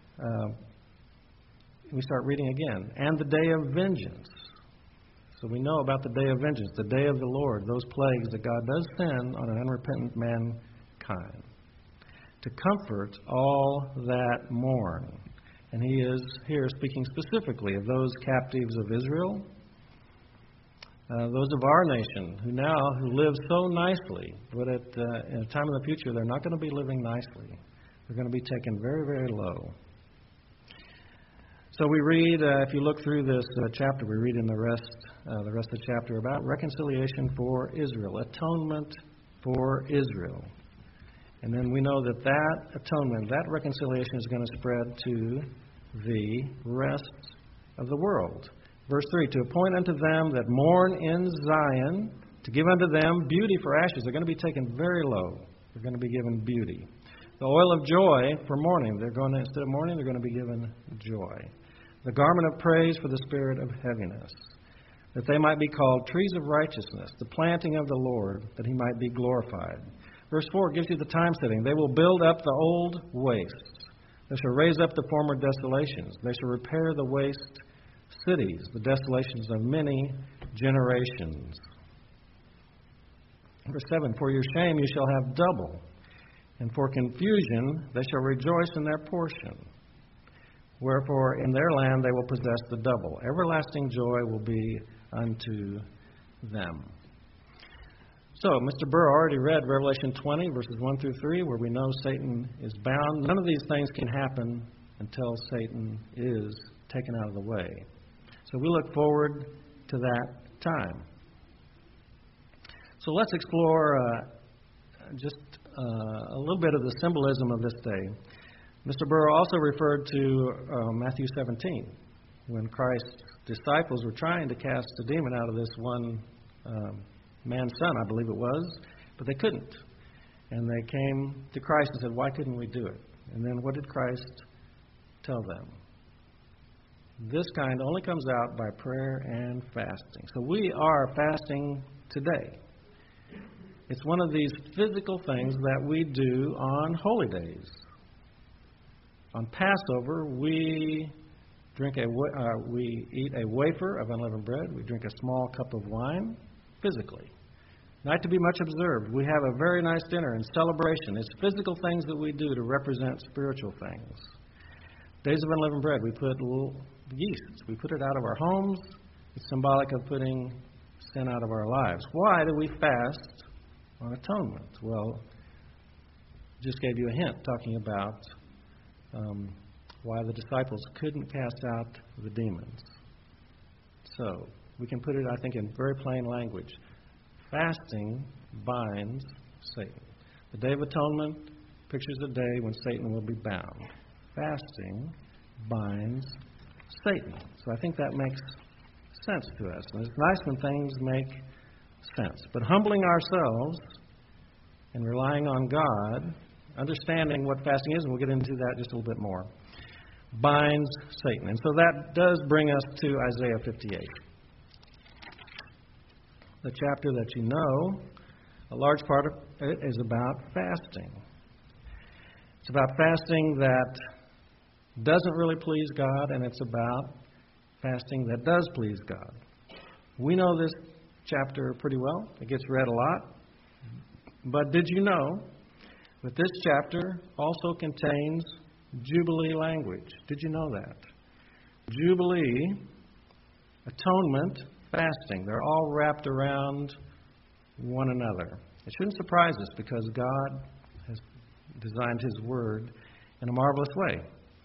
We start reading again. And the day of vengeance. So we know about the day of vengeance, the day of the Lord, those plagues that God does send on an unrepentant mankind, to comfort all that mourn. And he is here speaking specifically of those captives of Israel, those of our nation who live so nicely, but in a time in the future they're not going to be living nicely. They're going to be taken very, very low. So we read, if you look through this chapter, we read in the rest of the chapter about reconciliation for Israel, atonement for Israel. And then we know that atonement, that reconciliation is going to spread to the rest of the world. Verse 3, to appoint unto them that mourn in Zion, to give unto them beauty for ashes. They're going to be taken very low. They're going to be given beauty. The oil of joy for mourning. Instead of mourning, they're going to be given joy. The garment of praise for the spirit of heaviness, that they might be called trees of righteousness, the planting of the Lord, that he might be glorified. Verse 4 gives you the time setting. They will build up the old wastes. They shall raise up the former desolations. They shall repair the waste cities, the desolations of many generations. Verse 7, for your shame you shall have double, and for confusion they shall rejoice in their portion. Wherefore in their land they will possess the double. Everlasting joy will be unto them. So, Mr. Burr already read Revelation 20, verses 1 through 3, where we know Satan is bound. None of these things can happen until Satan is taken out of the way. So we look forward to that time. So let's explore just a little bit of the symbolism of this day. Mr. Burr also referred to Matthew 17, when Christ's disciples were trying to cast a demon out of this one man's son, I believe it was, but they couldn't. And they came to Christ and said, why couldn't we do it? And then what did Christ tell them? This kind only comes out by prayer and fasting. So we are fasting today. It's one of these physical things that we do on holy days. On Passover, we eat a wafer of unleavened bread. We drink a small cup of wine, physically. Not to be much observed. We have a very nice dinner and celebration. It's physical things that we do to represent spiritual things. Days of unleavened bread, we put yeast. We put it out of our homes. It's symbolic of putting sin out of our lives. Why do we fast on atonement? Well, just gave you a hint talking about why the disciples couldn't cast out the demons. So, we can put it, I think, in very plain language. Fasting binds Satan. The Day of Atonement pictures a day when Satan will be bound. Fasting binds Satan. So I think that makes sense to us. And it's nice when things make sense. But humbling ourselves and relying on God, understanding what fasting is, and we'll get into that just a little bit more, binds Satan. And so that does bring us to Isaiah 58. The chapter that you know, a large part of it is about fasting. It's about fasting that doesn't really please God, and it's about fasting that does please God. We know this chapter pretty well. It gets read a lot. But did you know that this chapter also contains Jubilee language? Did you know that? Jubilee, atonement, fasting, they're all wrapped around one another. It shouldn't surprise us because God has designed His Word in a marvelous way.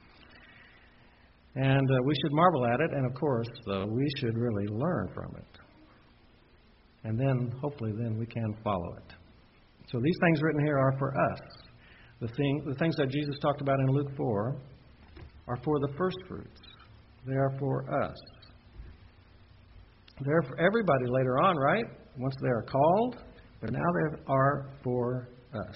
And we should marvel at it, and of course, though, we should really learn from it. And then, hopefully, then we can follow it. So these things written here are for us. The things that Jesus talked about in Luke 4 are for the first fruits. They are for us. They're for everybody later on, right? Once they are called, but now they are for us.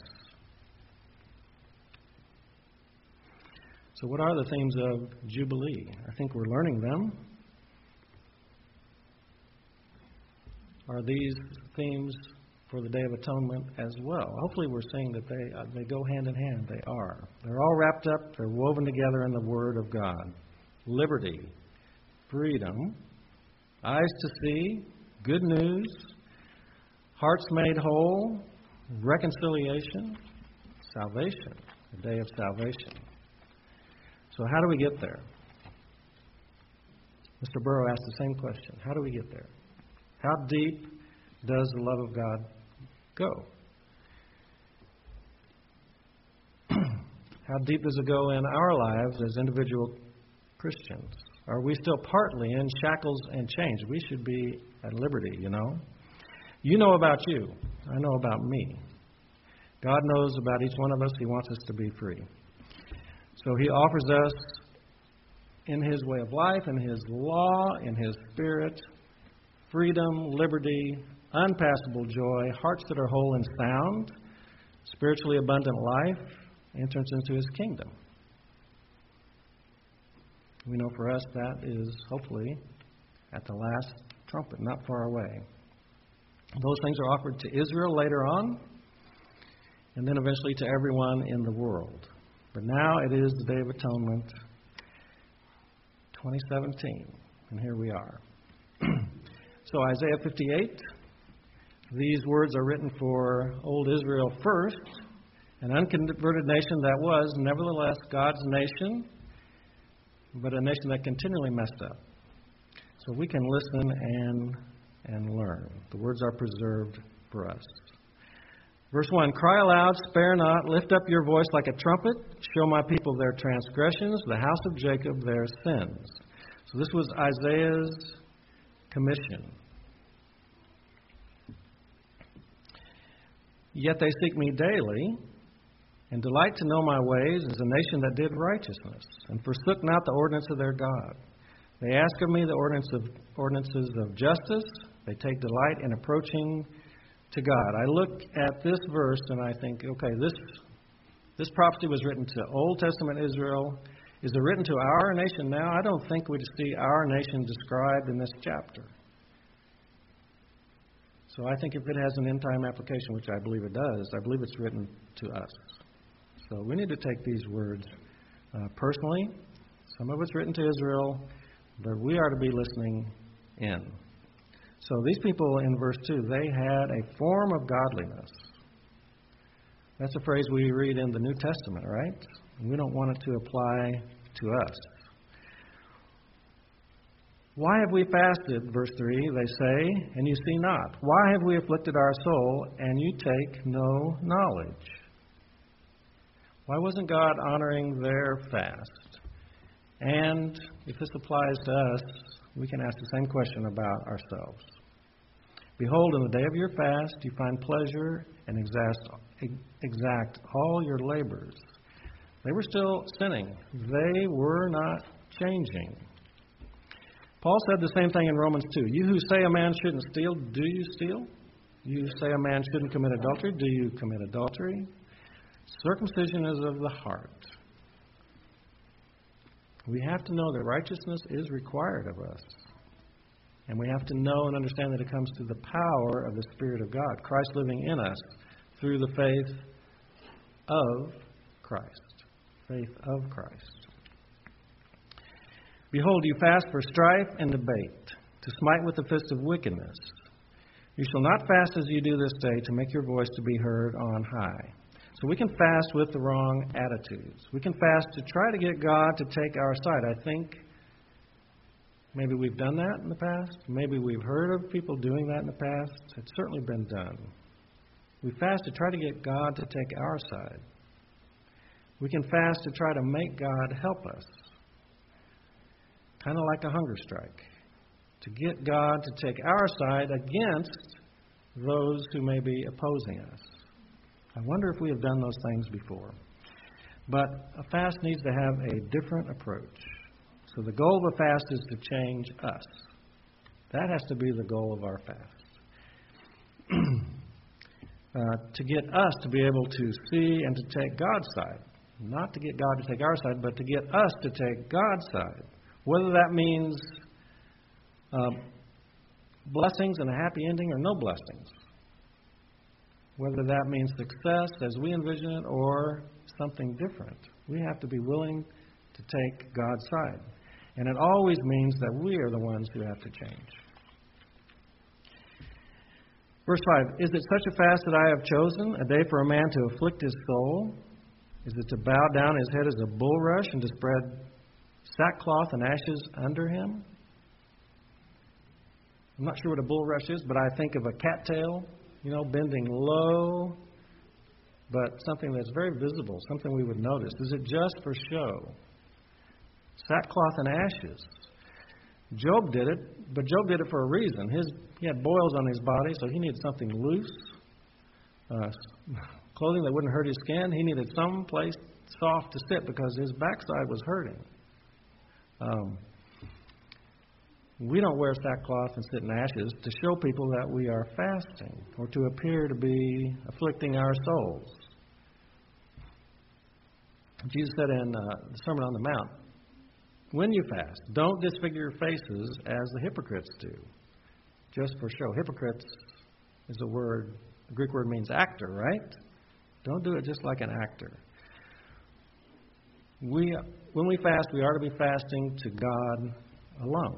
So what are the themes of Jubilee? I think we're learning them. Are these themes for the Day of Atonement as well. Hopefully we're seeing that they go hand in hand. They are. They're all wrapped up. They're woven together in the Word of God. Liberty, freedom, eyes to see, good news, hearts made whole, reconciliation, salvation, the day of salvation. So how do we get there? Mr. Burrow asked the same question. How do we get there? How deep does the love of God go? How deep does it go in our lives as individual Christians? Are we still partly in shackles and chains? We should be at liberty, you know. You know about you. I know about me. God knows about each one of us. He wants us to be free. So He offers us in His way of life, in His law, in His Spirit, freedom, liberty, unpassable joy, hearts that are whole and sound, spiritually abundant life, entrance into His kingdom. We know for us that is hopefully at the last trumpet, not far away. Those things are offered to Israel later on, and then eventually to everyone in the world. But now it is the Day of Atonement, 2017, and here we are. So Isaiah 58, these words are written for old Israel first, an unconverted nation that was nevertheless God's nation, but a nation that continually messed up. So we can listen and learn. The words are preserved for us. Verse 1, cry aloud, spare not, lift up your voice like a trumpet, show my people their transgressions, the house of Jacob their sins. So this was Isaiah's commission. Yet they seek me daily, and delight to know my ways as a nation that did righteousness, and forsook not the ordinance of their God. They ask of me the ordinances of justice. They take delight in approaching to God. I look at this verse and I think, okay, this prophecy was written to Old Testament Israel. Is it written to our nation now? I don't think we see our nation described in this chapter. So I think if it has an end-time application, which I believe it does, I believe it's written to us. So we need to take these words personally. Some of it's written to Israel, but we are to be listening in. So these people in verse 2, they had a form of godliness. That's a phrase we read in the New Testament, right? And we don't want it to apply to us. Why have we fasted, verse 3, they say, and you see not? Why have we afflicted our soul, and you take no knowledge? Why wasn't God honoring their fast? And if this applies to us, we can ask the same question about ourselves. Behold, in the day of your fast, you find pleasure and exact all your labors. They were still sinning. They were not changing. Paul said the same thing in Romans 2. You who say a man shouldn't steal, do you steal? You who say a man shouldn't commit adultery, do you commit adultery? Circumcision is of the heart. We have to know that righteousness is required of us. And we have to know and understand that it comes through the power of the Spirit of God, Christ living in us through the faith of Christ. Faith of Christ. Behold, you fast for strife and debate, to smite with the fist of wickedness. You shall not fast as you do this day, to make your voice to be heard on high. So we can fast with the wrong attitudes. We can fast to try to get God to take our side. I think maybe we've done that in the past. Maybe we've heard of people doing that in the past. It's certainly been done. We fast to try to get God to take our side. We can fast to try to make God help us. Kind of like a hunger strike. To get God to take our side against those who may be opposing us. I wonder if we have done those things before. But a fast needs to have a different approach. So the goal of a fast is to change us. That has to be the goal of our fast. To get us to be able to see and to take God's side. Not to get God to take our side, but to get us to take God's side. Whether that means blessings and a happy ending or no blessings. whether that means success as we envision it or something different. We have to be willing to take God's side. And it always means that we are the ones who have to change. Verse 5, is it such a fast that I have chosen, a day for a man to afflict his soul? Is it to bow down his head as a bulrush and to spread sackcloth and ashes under him? I'm not sure what a bulrush is, but I think of a cattail, bending low, but something that's very visible, something we would notice. Is it just for show? Sackcloth and ashes. Job did it, but Job did it for a reason. He had boils on his body, so he needed something loose, clothing that wouldn't hurt his skin. He needed some place soft to sit because his backside was hurting. We don't wear sackcloth and sit in ashes to show people that we are fasting or to appear to be afflicting our souls. Jesus said in the Sermon on the Mount, when you fast, don't disfigure your faces as the hypocrites do, just for show. Hypocrites is a word, the Greek word means actor, right? Don't do it just like an actor. When we fast, we are to be fasting to God alone.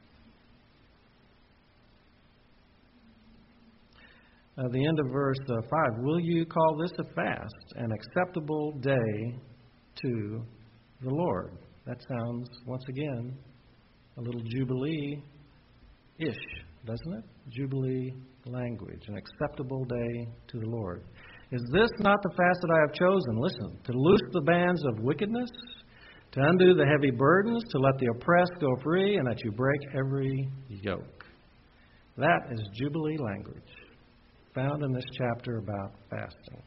At the end of verse 5, will you call this a fast, an acceptable day to the Lord? That sounds, once again, a little Jubilee-ish, doesn't it? Jubilee language, an acceptable day to the Lord. Is this not the fast that I have chosen? Listen, to loose the bands of wickedness, to undo the heavy burdens, to let the oppressed go free, and that you break every yoke. That is Jubilee language found in this chapter about fasting.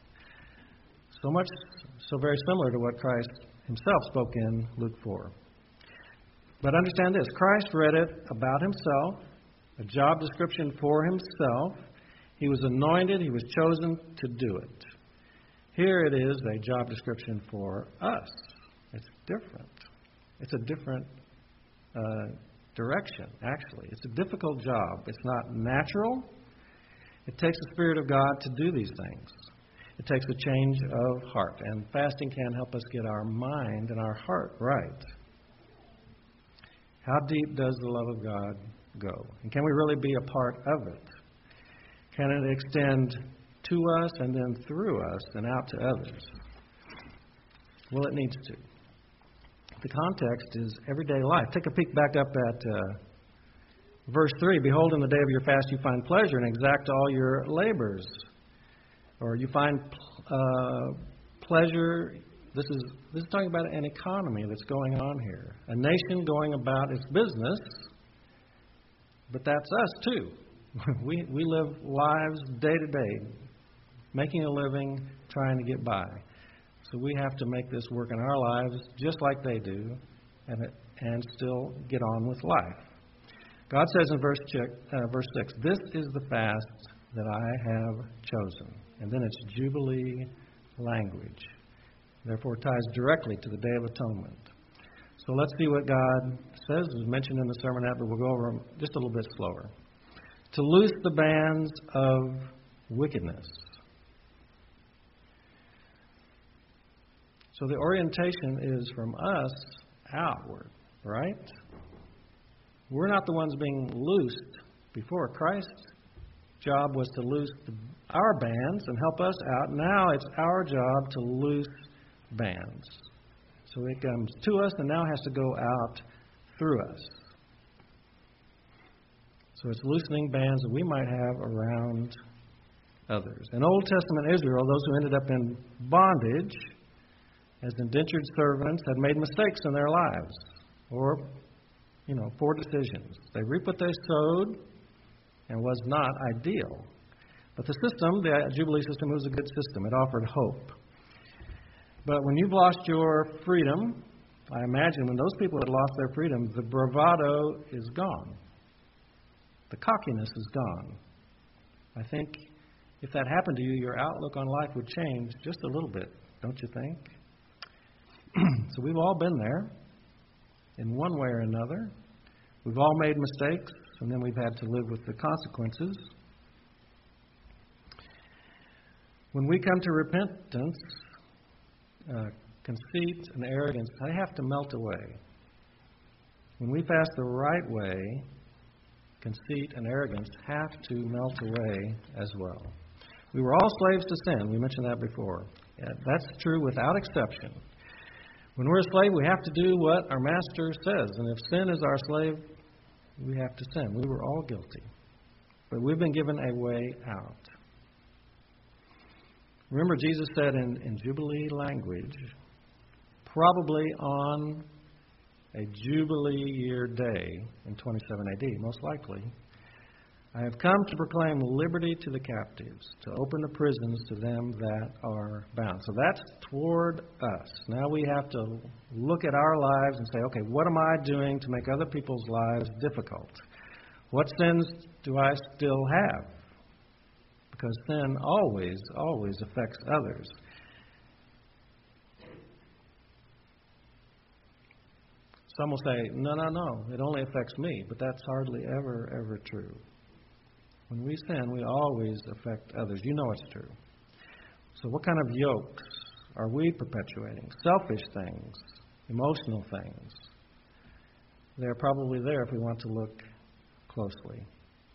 So very similar to what Christ himself spoke in Luke 4. But understand this, Christ read it about himself, a job description for himself. He was anointed, he was chosen to do it. Here it is a job description for us. It's different. It's a different direction, actually. It's a difficult job. It's not natural. It takes the Spirit of God to do these things. It takes a change of heart. And fasting can help us get our mind and our heart right. How deep does the love of God go? And can we really be a part of it? Can it extend to us and then through us and out to others? Well, it needs to. The context is everyday life. Take a peek back up at verse 3. Behold, in the day of your fast you find pleasure and exact all your labors. Or you find pleasure. This is talking about an economy that's going on here. A nation going about its business. But that's us too. We live lives day to day, making a living, trying to get by. So we have to make this work in our lives just like they do, and still get on with life. God says in verse 6, this is the fast that I have chosen. And then it's Jubilee language. Therefore, it ties directly to the Day of Atonement. So let's see what God says. It was mentioned in the sermonette, but we'll go over them just a little bit slower. To loose the bands of wickedness. So the orientation is from us outward, right? We're not the ones being loosed before. Christ's job was to loose our bands and help us out. Now it's our job to loose bands. So it comes to us and now has to go out through us. So it's loosening bands that we might have around others. In Old Testament Israel, those who ended up in bondage as indentured servants had made mistakes in their lives, or, poor decisions. They reaped what they sowed and was not ideal. But the system, the Jubilee system, was a good system. It offered hope. But when you've lost your freedom, I imagine when those people had lost their freedom, the bravado is gone. The cockiness is gone. I think if that happened to you, your outlook on life would change just a little bit, don't you think? So we've all been there in one way or another. We've all made mistakes, and then we've had to live with the consequences. When we come to repentance, conceit and arrogance, they have to melt away. When we fast the right way, conceit and arrogance have to melt away as well. We were all slaves to sin. We mentioned that before. That's true without exception. When we're a slave, we have to do what our master says. And if sin is our slave, we have to sin. We were all guilty. But we've been given a way out. Remember, Jesus said in Jubilee language, probably on a Jubilee year day in 27 AD, most likely, I have come to proclaim liberty to the captives, to open the prisons to them that are bound. So that's toward us. Now we have to look at our lives and say, okay, what am I doing to make other people's lives difficult? What sins do I still have? Because sin always, always affects others. Some will say, no, it only affects me. But that's hardly ever true. When we sin, we always affect others. You know it's true. So what kind of yokes are we perpetuating? Selfish things, emotional things. They're probably there if we want to look closely.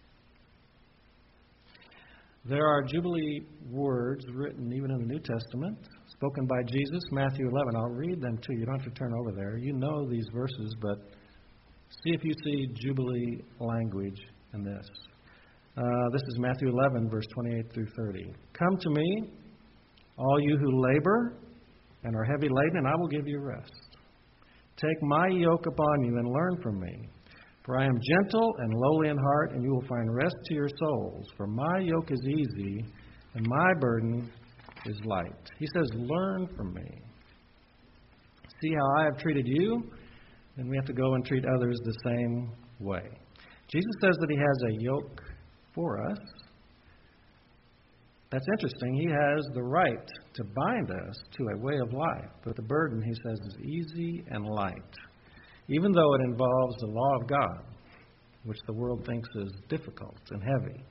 There are Jubilee words written even in the New Testament, spoken by Jesus, Matthew 11. I'll read them to you. You don't have to turn over there. You know these verses, but see if you see Jubilee language in this. This is Matthew 11, verse 28 through 30. Come to me, all you who labor and are heavy laden, and I will give you rest. Take my yoke upon you and learn from me. For I am gentle and lowly in heart, and you will find rest to your souls. For my yoke is easy, and my burden is light. He says, learn from me. See how I have treated you? Then we have to go and treat others the same way. Jesus says that he has a yoke for us. That's interesting. He has the right to bind us to a way of life. But the burden, he says, is easy and light. Even though it involves the law of God, which the world thinks is difficult and heavy.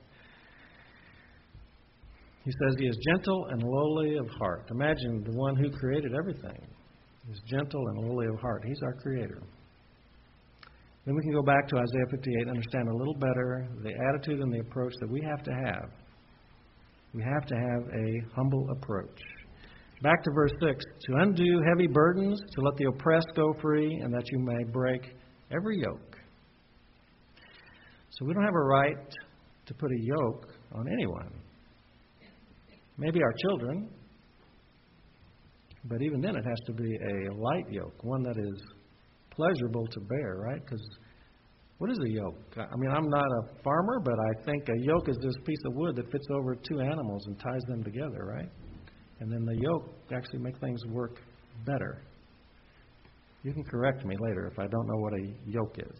He says he is gentle and lowly of heart. Imagine the one who created everything. He's gentle and lowly of heart. He's our creator. Then we can go back to Isaiah 58 and understand a little better the attitude and the approach that we have to have. We have to have a humble approach. Back to verse 6. To undo heavy burdens, to let the oppressed go free, and that you may break every yoke. So we don't have a right to put a yoke on anyone. Maybe our children, but even then it has to be a light yoke, one that is pleasurable to bear, right? Because what is a yoke? I mean, I'm not a farmer, but I think a yoke is this piece of wood that fits over two animals and ties them together, right? And then the yoke actually makes things work better. You can correct me later if I don't know what a yoke is.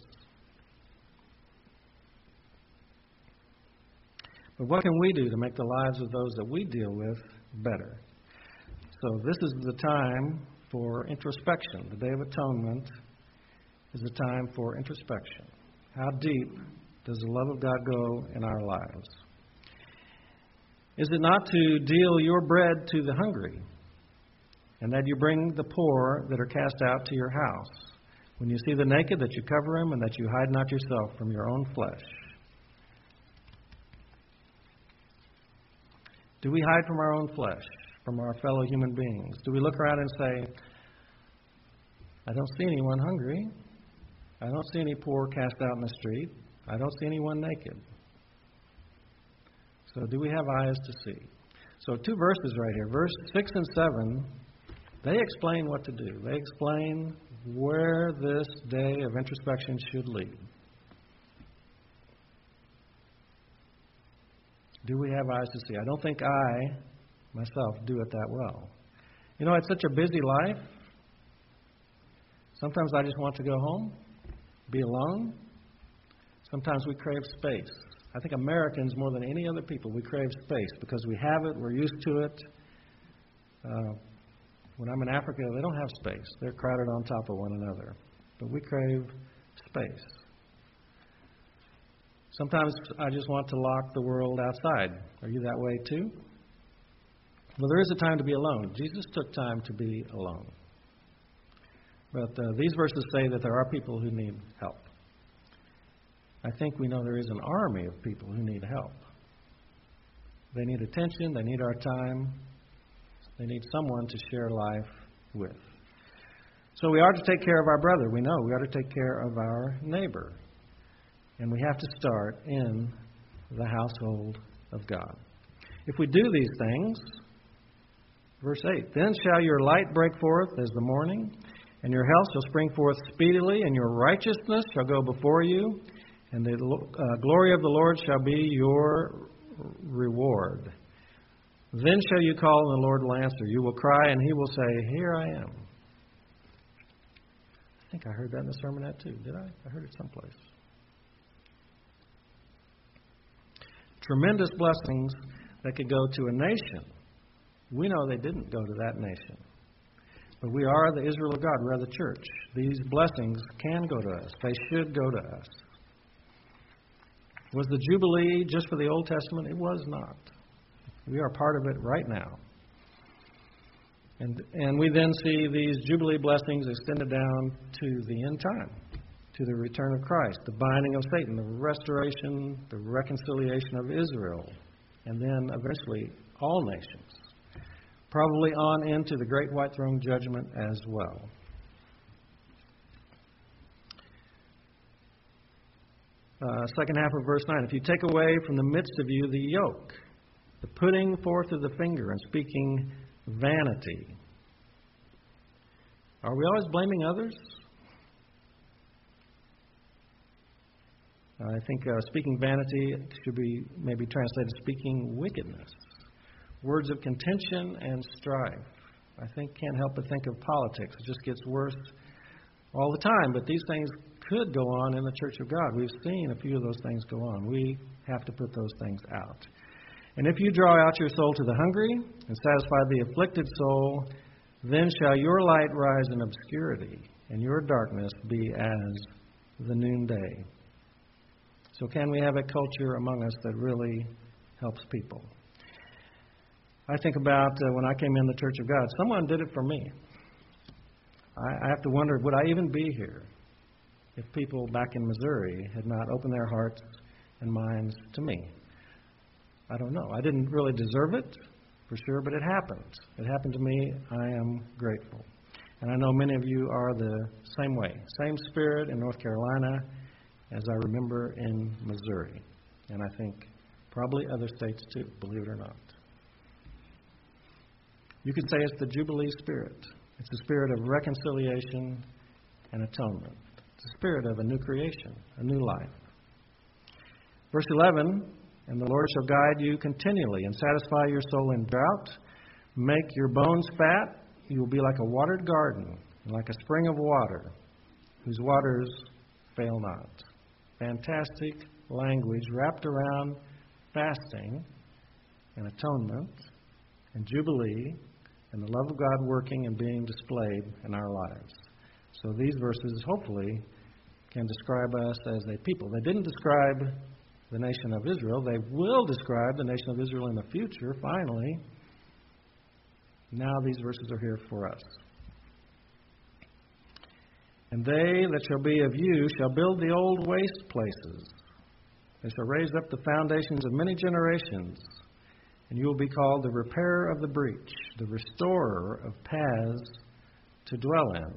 But what can we do to make the lives of those that we deal with better? So this is the time for introspection. The Day of Atonement is a time for introspection. How deep does the love of God go in our lives? Is it not to deal your bread to the hungry, and that you bring the poor that are cast out to your house? When you see the naked, that you cover them, and that you hide not yourself from your own flesh? Do we hide from our own flesh, from our fellow human beings? Do we look around and say, I don't see anyone hungry. I don't see any poor cast out in the street. I don't see anyone naked. So do we have eyes to see? So 2 verses right here. Verse 6 and 7, they explain what to do. They explain where this day of introspection should lead. Do we have eyes to see? I don't think I, myself, do it that well. You know, it's such a busy life. Sometimes I just want to go home, be alone. Sometimes we crave space. I think Americans, more than any other people, we crave space because we have it, we're used to it. When I'm in Africa, they don't have space. They're crowded on top of one another. But we crave space. Sometimes I just want to lock the world outside. Are you that way too? Well, there is a time to be alone. Jesus took time to be alone. But these verses say that there are people who need help. I think we know there is an army of people who need help. They need attention. They need our time. They need someone to share life with. So we are to take care of our brother. We know we are to take care of our neighbor. And we have to start in the household of God. If we do these things, verse 8, then shall your light break forth as the morning, and your health shall spring forth speedily, and your righteousness shall go before you, and the glory of the Lord shall be your reward. Then shall you call, and the Lord will answer. You will cry, and He will say, Here I am. I think I heard that in the sermonette too. Did I? I heard it someplace. Tremendous blessings that could go to a nation. We know they didn't go to that nation. But we are the Israel of God. We are the church. These blessings can go to us. They should go to us. Was the Jubilee just for the Old Testament? It was not. We are part of it right now. And we then see these Jubilee blessings extended down to the end time, to the return of Christ, the binding of Satan, the restoration, the reconciliation of Israel, and then eventually all nations. Probably on into the great white throne judgment as well. Second half of verse 9. If you take away from the midst of you the yoke, the putting forth of the finger and speaking vanity. Are we always blaming others? I think speaking vanity should be maybe translated speaking wickedness. Words of contention and strife. I think can't help but think of politics. It just gets worse all the time. But these things could go on in the Church of God. We've seen a few of those things go on. We have to put those things out. And if you draw out your soul to the hungry and satisfy the afflicted soul, then shall your light rise in obscurity, and your darkness be as the noonday. So can we have a culture among us that really helps people? I think about when I came in the Church of God, someone did it for me. I have to wonder, would I even be here if people back in Missouri had not opened their hearts and minds to me? I don't know. I didn't really deserve it, for sure, but it happened. It happened to me. I am grateful. And I know many of you are the same way. Same spirit in North Carolina as I remember in Missouri. And I think probably other states too, believe it or not. You could say it's the Jubilee spirit. It's the spirit of reconciliation and atonement. It's the spirit of a new creation, a new life. Verse 11, and the Lord shall guide you continually and satisfy your soul in drought, make your bones fat. You will be like a watered garden, like a spring of water, whose waters fail not. Fantastic language wrapped around fasting and atonement and Jubilee and the love of God working and being displayed in our lives. So these verses hopefully can describe us as a people. They didn't describe the nation of Israel. They will describe the nation of Israel in the future, finally. Now these verses are here for us. And they that shall be of you shall build the old waste places. They shall raise up the foundations of many generations. And you will be called the repairer of the breach, the restorer of paths to dwell in.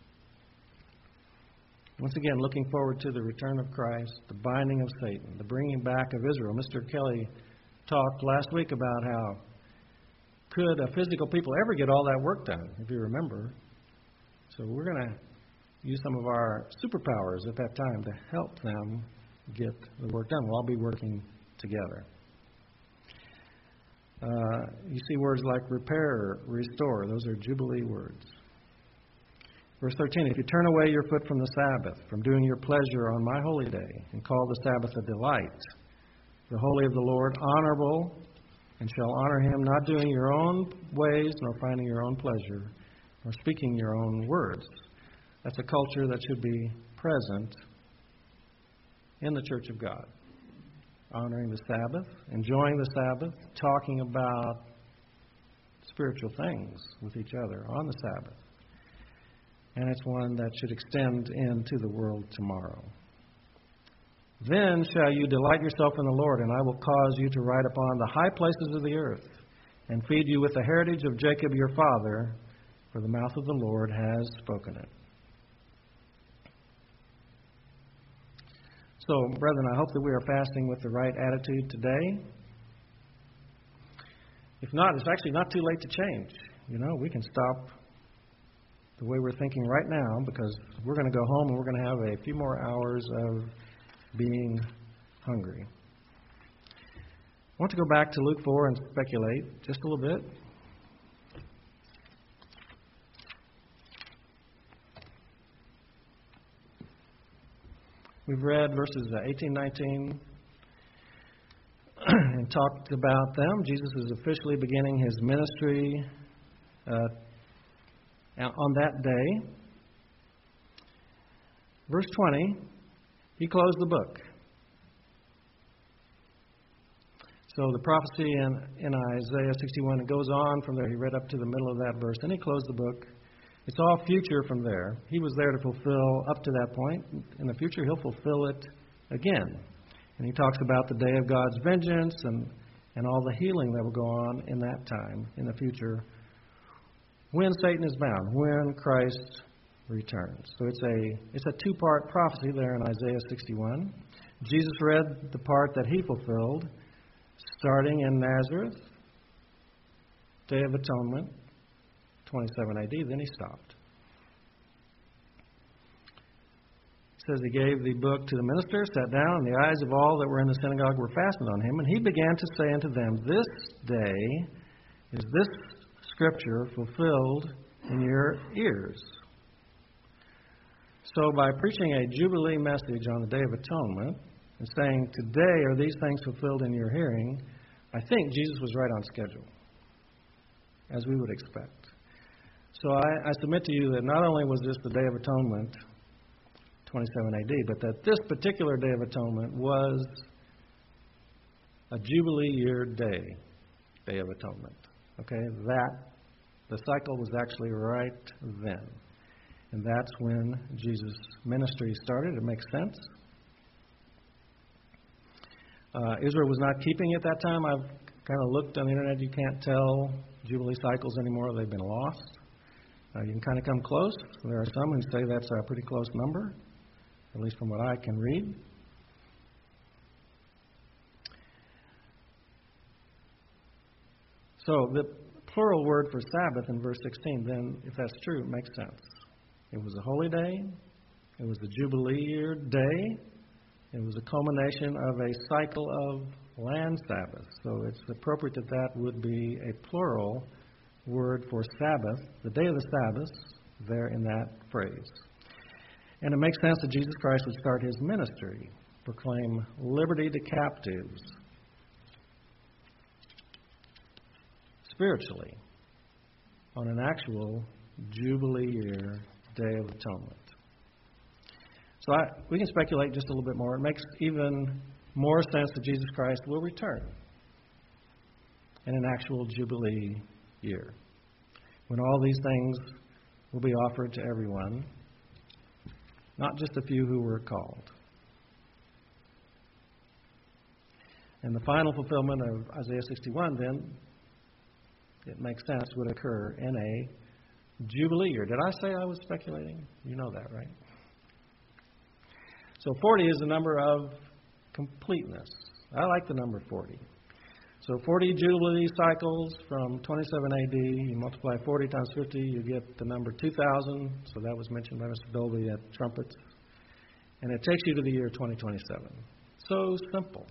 Once again, looking forward to the return of Christ, the binding of Satan, the bringing back of Israel. Mr. Kelly talked last week about how could a physical people ever get all that work done, if you remember. So we're going to use some of our superpowers at that time to help them get the work done. We'll all be working together. You see words like repair, restore. Those are Jubilee words. Verse 13, if you turn away your foot from the Sabbath, from doing your pleasure on my holy day, and call the Sabbath a delight, the holy of the Lord honorable, and shall honor him, not doing your own ways, nor finding your own pleasure, nor speaking your own words. That's a culture that should be present in the Church of God. Honoring the Sabbath, enjoying the Sabbath, talking about spiritual things with each other on the Sabbath. And it's one that should extend into the world tomorrow. Then shall you delight yourself in the Lord, and I will cause you to ride upon the high places of the earth, and feed you with the heritage of Jacob your father, for the mouth of the Lord has spoken it. So, brethren, I hope that we are fasting with the right attitude today. If not, it's actually not too late to change. We can stop the way we're thinking right now, because we're going to go home and we're going to have a few more hours of being hungry. I want to go back to Luke 4 and speculate just a little bit. We've read verses 18, 19, and talked about them. Jesus is officially beginning his ministry on that day. Verse 20, he closed the book. So the prophecy in Isaiah 61, it goes on from there. He read up to the middle of that verse, and he closed the book. It's all future from there. He was there to fulfill up to that point. In the future, he'll fulfill it again. And he talks about the day of God's vengeance and all the healing that will go on in that time, in the future, when Satan is bound, when Christ returns. So it's a two-part prophecy there in Isaiah 61. Jesus read the part that he fulfilled, starting in Nazareth, Day of Atonement, 27 AD, then he stopped. It says he gave the book to the minister, sat down, and the eyes of all that were in the synagogue were fastened on him, and he began to say unto them, This day is this scripture fulfilled in your ears. So by preaching a Jubilee message on the Day of Atonement and saying, Today are these things fulfilled in your hearing, I think Jesus was right on schedule, as we would expect. So I submit to you that not only was this the Day of Atonement, 27 AD, but that this particular Day of Atonement was a Jubilee year day, Day of Atonement. Okay, the cycle was actually right then. And that's when Jesus' ministry started. It makes sense. Israel was not keeping it that time. I've kind of looked on the internet. You can't tell Jubilee cycles anymore. They've been lost. You can kind of come close. There are some who say that's a pretty close number, at least from what I can read. So the plural word for Sabbath in verse 16, then, if that's true, it makes sense. It was a holy day. It was a Jubilee year day. It was a culmination of a cycle of land Sabbaths. So it's appropriate that that would be a plural word for Sabbath, the day of the Sabbath, there in that phrase. And it makes sense that Jesus Christ would start his ministry, proclaim liberty to captives, spiritually, on an actual Jubilee year, Day of Atonement. So we can speculate just a little bit more. It makes even more sense that Jesus Christ will return in an actual Jubilee year, when all these things will be offered to everyone, not just a few who were called. And the final fulfillment of Isaiah 61, then, it makes sense, would occur in a Jubilee year. Did I say I was speculating? You know that, right? So 40 is the number of completeness. I like the number 40. So 40 Jubilee cycles from 27 AD, you multiply 40 times 50, you get the number 2000. So that was mentioned by Mr. Dolby at trumpets. And it takes you to the year 2027. So simple.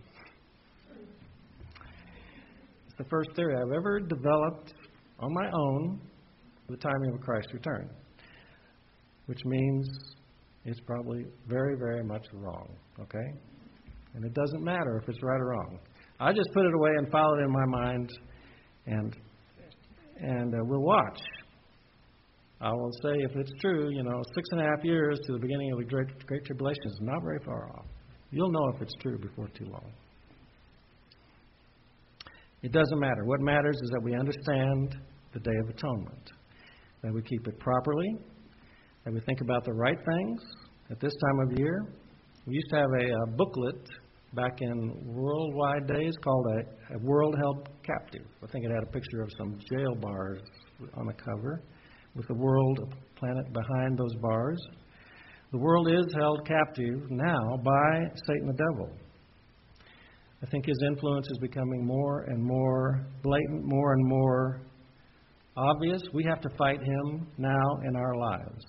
It's the first theory I've ever developed on my own for the timing of Christ's return, which means it's probably very, very much wrong, okay? And it doesn't matter if it's right or wrong. I just put it away and file it in my mind, and we'll watch. I will say, if it's true, 6.5 years to the beginning of the Great Tribulation is not very far off. You'll know if it's true before too long. It doesn't matter. What matters is that we understand the Day of Atonement, that we keep it properly, that we think about the right things at this time of year. We used to have a booklet back in worldwide days called a World Held Captive. I think it had a picture of some jail bars on the cover with the world planet behind those bars. The world is held captive now by Satan the devil. I think his influence is becoming more and more blatant, more and more obvious. We have to fight him now in our lives.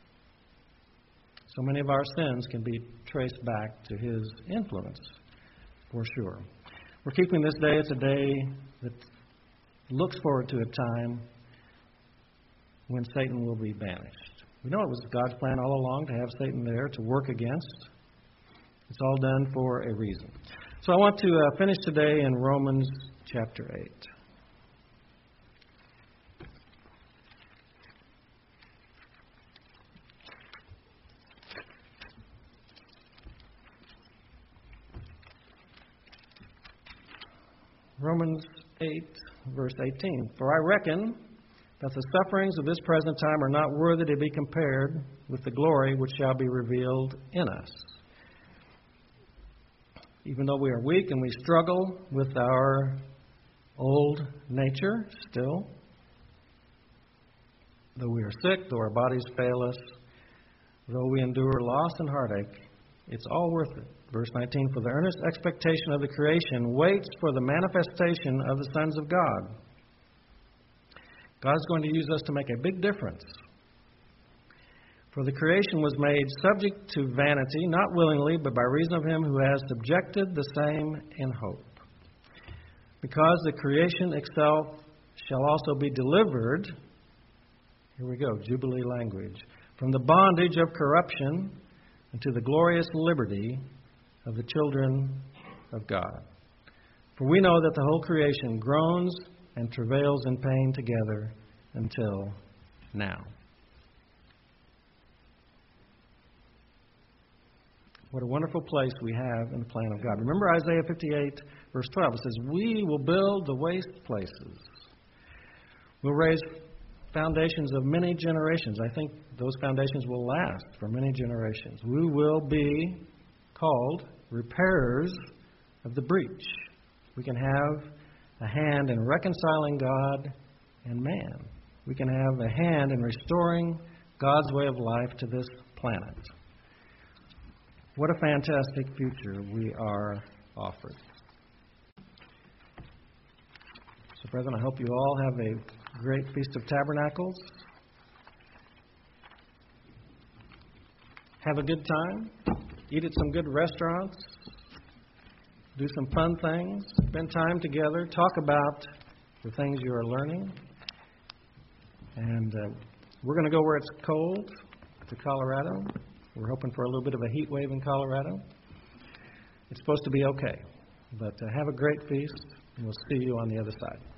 So many of our sins can be traced back to his influence, for sure. We're keeping this day. It's a day that looks forward to a time when Satan will be banished. We know it was God's plan all along to have Satan there to work against. It's all done for a reason. So I want to finish today in Romans chapter 8. Romans 8, verse 18. For I reckon that the sufferings of this present time are not worthy to be compared with the glory which shall be revealed in us. Even though we are weak and we struggle with our old nature still, though we are sick, though our bodies fail us, though we endure loss and heartache, it's all worth it. Verse 19, for the earnest expectation of the creation waits for the manifestation of the sons of God. God's going to use us to make a big difference. For the creation was made subject to vanity, not willingly, but by reason of him who has subjected the same in hope. Because the creation itself shall also be delivered, here we go, Jubilee language, from the bondage of corruption into the glorious liberty of the children of God. For we know that the whole creation groans and travails in pain together until now. What a wonderful place we have in the plan of God. Remember Isaiah 58, verse 12. It says, we will build the waste places. We'll raise foundations of many generations. I think those foundations will last for many generations. We will be called repairers of the breach. We can have a hand in reconciling God and man. We can have a hand in restoring God's way of life to this planet. What a fantastic future we are offered. So, brethren, I hope you all have a great Feast of Tabernacles. Have a good time. Eat at some good restaurants. Do some fun things. Spend time together. Talk about the things you are learning. And we're going to go where it's cold, to Colorado. We're hoping for a little bit of a heat wave in Colorado. It's supposed to be okay. But have a great feast, and we'll see you on the other side.